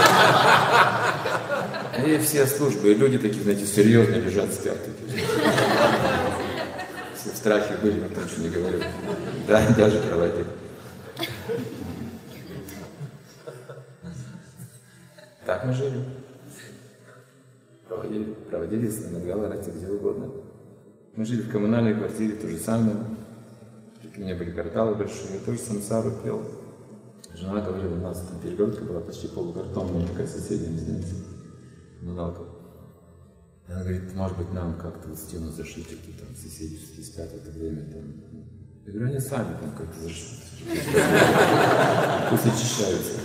S2: И все службы, и люди такие, знаете, серьезно лежат, спят. Все в страхе были, никто ничего не говорил. Да, даже проводили. Так мы жили. Проводили, проводили с Мангаларти где угодно. Мы жили в коммунальной квартире, то же самое. У меня были кварталы большие, я тоже самсару пел. Жена говорила, у нас там перегородка была почти полукартонная, такая соседняя, не знаете, коммуналка. Она говорит, может быть, нам как-то вот стену зашить, какие там соседи спят в это время. Там. Я говорю, они сами там как-то зашьют. Пусть очищаются.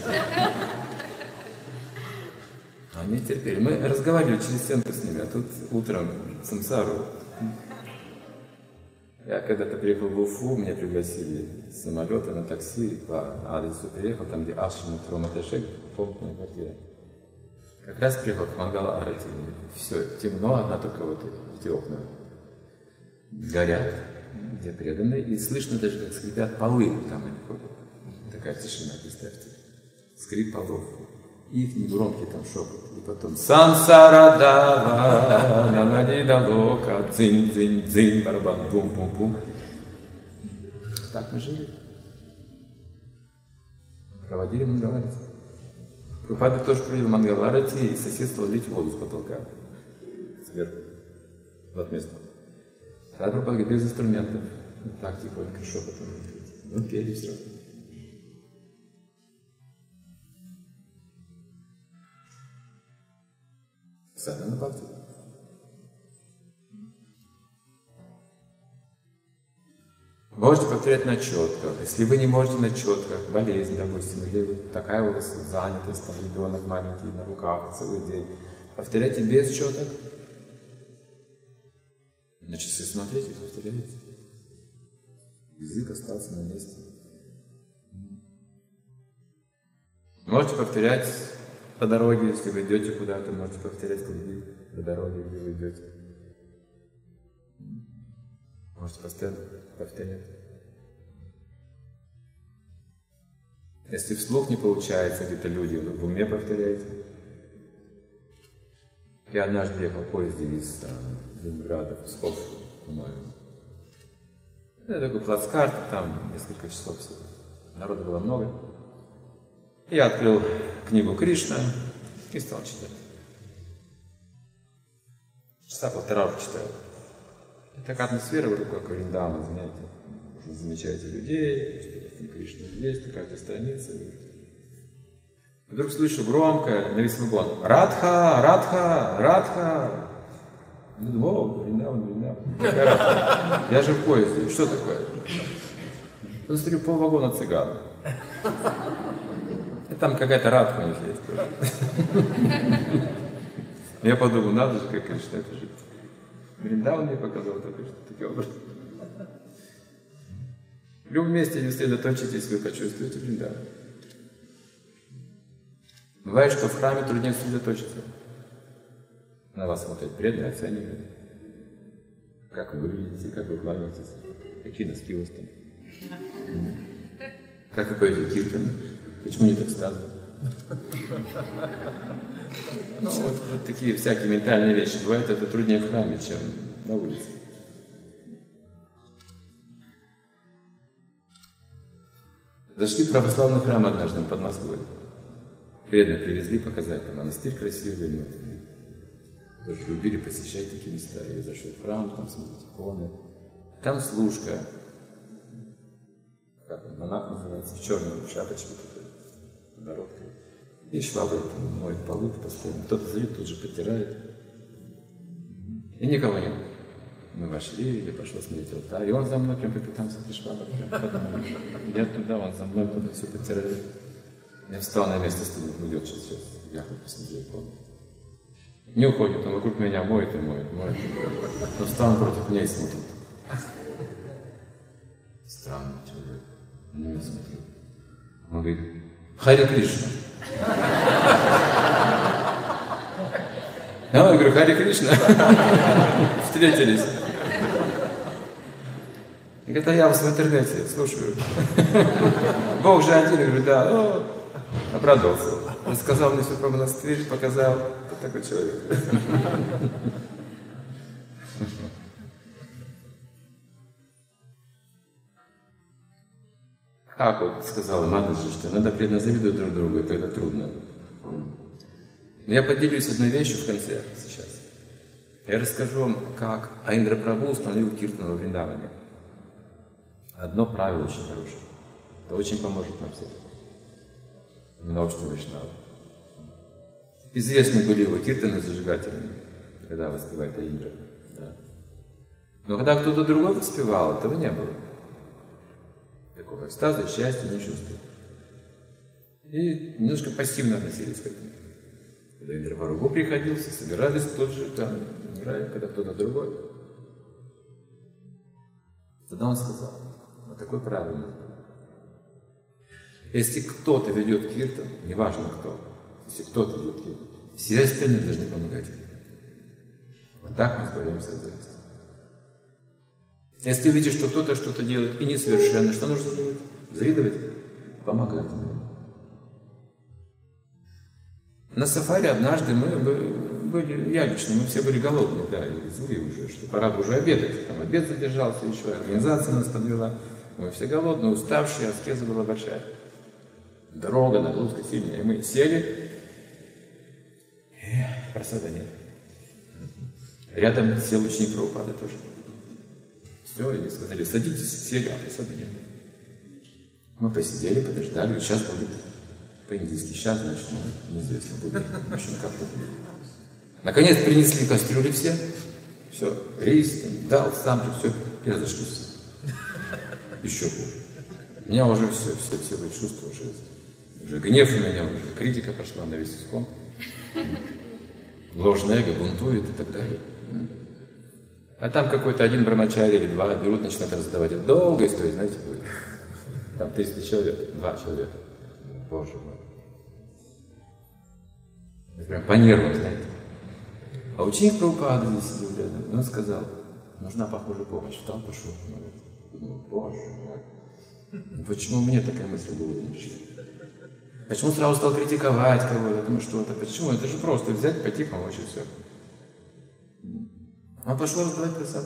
S2: Они терпели. Мы разговаривали через стенку с ними, а тут утром самсару. Я когда-то приехал в Уфу, меня пригласили с самолета на такси по адресу приехал, там где Ашрам Троматешек, комнатная квартира. Как раз приехал к Мангаларти, все темно, одна только вот эти окна горят, где преданные, и слышно даже, как скрипят полы, там они ходят. Такая тишина, представьте. Скрип полов. И их негромкий там шепот. И потом сансара дава, нанадида лока, дзинь, дзинь, дзинь, барабан, бум, бум, бум. Так мы жили. Проводили Мангаларти. Прабхупада тоже проводил Мангаларти и соседствовал лить воду с потолка. Сверху. В отместку. Тогда Прабхупада говорит, без инструментов. Так тихонько шепотом. Ну, пели все. Садхана бхакти. Можете повторять на четках. Если вы не можете на четках, болезнь, допустим, или такая у вас занятость, там ребенок маленький на руках целый день, повторяйте без четок. На часы смотрите, повторяйте. Язык остался на месте. Можете повторять по дороге, если вы идете куда-то, можете повторять по дороге, где вы идете. Можете постоянно повторять. Если вслух не получается, где-то люди в уме повторяйте. Я однажды ехал в поезде из Ленинграда в Псков, по-моему. Это такой плацкарт, там несколько часов всего. Народу было много. Я открыл книгу Кришна и стал читать. Часа полтора уже читал. И такая атмосфера вокруг как Вриндавана, знаете. Вы замечаете людей, что Кришна есть, на каждой странице. Вдруг слышу громко на весь вагон: Радха, Радха, Радха. Ну, думаю, о, Вриндаван, Вриндаван. Я же в поезде, что такое? Я смотрю, полвагона цыган. И там какая-то радха у них есть. Я подумал, надо же, как Кришна, это же Вриндаван мне показал только что такой образ. В любом месте не сосредоточитесь, вы почувствуете Вриндаван. Бывает, что в храме труднее сосредоточиться. На вас смотрят преданные, оценивают. Как вы выглядите, как вы кланяетесь, какие носки у вас там. Как вы поете киртан, почему не так сказано. Ну, вот, вот такие всякие ментальные вещи. Бывает это труднее в храме, чем на улице. Зашли в православный храм однажды под Москвой. Преданно привезли показать, там монастырь красивый. Ну, тоже любили посещать такие места. Я зашел в храм, там смотрите иконы. Там служка. Как он, монах называется, в черной шапочке такой, подбородкой. И шваброй там моет полы постоянно. Кто-то зовет, тут же подтирает. И никого нет. Мы вошли, я пошел смотреть алтарь, и он за мной прям по пятам с этой шваброй. Я туда, он за мной туда все подтирает. Я встал на место, стул, уйдет сейчас, сейчас. Я хоть посмотрел икону. Не уходит, он вокруг меня моет и моет, моет. Он встал против меня и смотрит. Странный человек. Ну, я смотрю. Он говорит: Харе Кришна. А я говорю: Харе Кришна. Встретились. И говорит: а я вас в интернете слушаю. Бог же один. Я говорю: да. О, обрадовался. Рассказал мне все про монастырь, показал. Вот такой человек. Как вот сказал Мадхаджи, что надо преданно завидовать друг другу, и тогда трудно. Но я поделюсь одной вещью в конце сейчас. Я расскажу вам, как Аиндра Прабху установил киртан во Вриндаване. Одно правило очень хорошее. Это очень поможет нам всем. Множество вайшнавов. Известны были его киртаны зажигательными, когда воспевает Аиндра. Да. Но когда кто-то другой воспевал, этого не было. Такого экстаза, счастья не чувствовал. И немножко пассивно относились к этому. Когда Индра Прабху приходил, все собирались в тот же там, играли, когда кто-то другой. Тогда он сказал: вот такое правильно. Если кто-то ведет киртан, неважно кто, если кто-то ведет киртан, все остальные должны помогать. Вот так мы избавляемся от зависти. Если увидишь, что кто-то что-то делает и несовершенно, что нужно делать? Завидовать? Помогать ему. На сафари однажды мы были, я лично, мы все были голодные, да, и злые уже, что пора бы уже обедать. Там обед задержался еще, организация нас подвела. Мы все голодные, уставшие, аскеза была большая. Дорога, нагрузка сильная. И мы сели, и просада нет. Рядом сел ученик Прабхупады тоже. Все, и сказали: садитесь, сели, а просады нет. Мы посидели, подождали, сейчас будет по-индийски, сейчас, значит, ну, неизвестно будет. В общем, как-то. Наконец принесли кастрюли все. Все, рис, там, дал, сам, все, и разошлись. Еще хуже. У меня уже все, все, все эти чувства уже, уже гнев у меня, уже критика пошла на весь искон. Ложное эго бунтует и так далее. А там какой-то один брамачари или два берут, начинают раздавать. Это долгая история, знаете, будет. Там триста человек, два человека. Боже мой. Это прям по нервам, знаете. А ученик Прабхупады здесь сидел рядом, и он сказал: нужна, похоже, помощь. Встал, пошел. Думаю: боже мой. Почему мне такая мысль в голову не пришла? Почему сразу стал критиковать кого-то, думаю, что-то? Почему? Это же просто взять, пойти, помочь и все. Он пошел раздавать просад.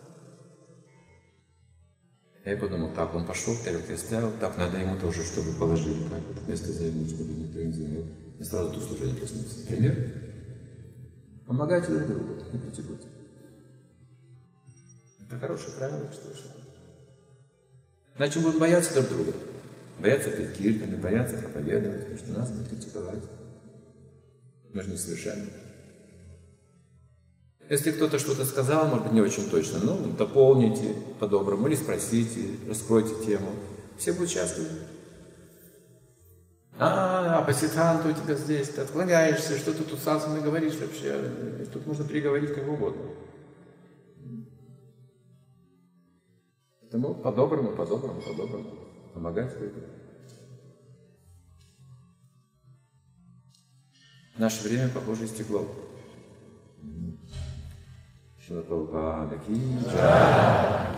S2: Я подумал: так, он пошел, тарелки оставил, так, надо ему тоже, чтобы положили, как вот место займут, чтобы никто не занял. И сразу тут служение проснулся. Пример. Помогайте друг другу, не критикуйте. Это хорошее правило, что вышло. Иначе будут бояться друг друга. Бояться перед киртами, бояться проповедовать, потому что нас будут критиковать. Мы же несовершенны. Если кто-то что-то сказал, может быть, не очень точно, ну, дополните по-доброму, или спросите, раскройте тему. Все будут счастливы. А, а по сиддханту у тебя здесь, ты отклоняешься, что ты тут сам со мной говоришь вообще. Тут можно переговорить как угодно. Поэтому по-доброму, по-доброму, по-доброму. Помогать людям. В наше время, похоже, истекло. Шила Прабхупада ки джай.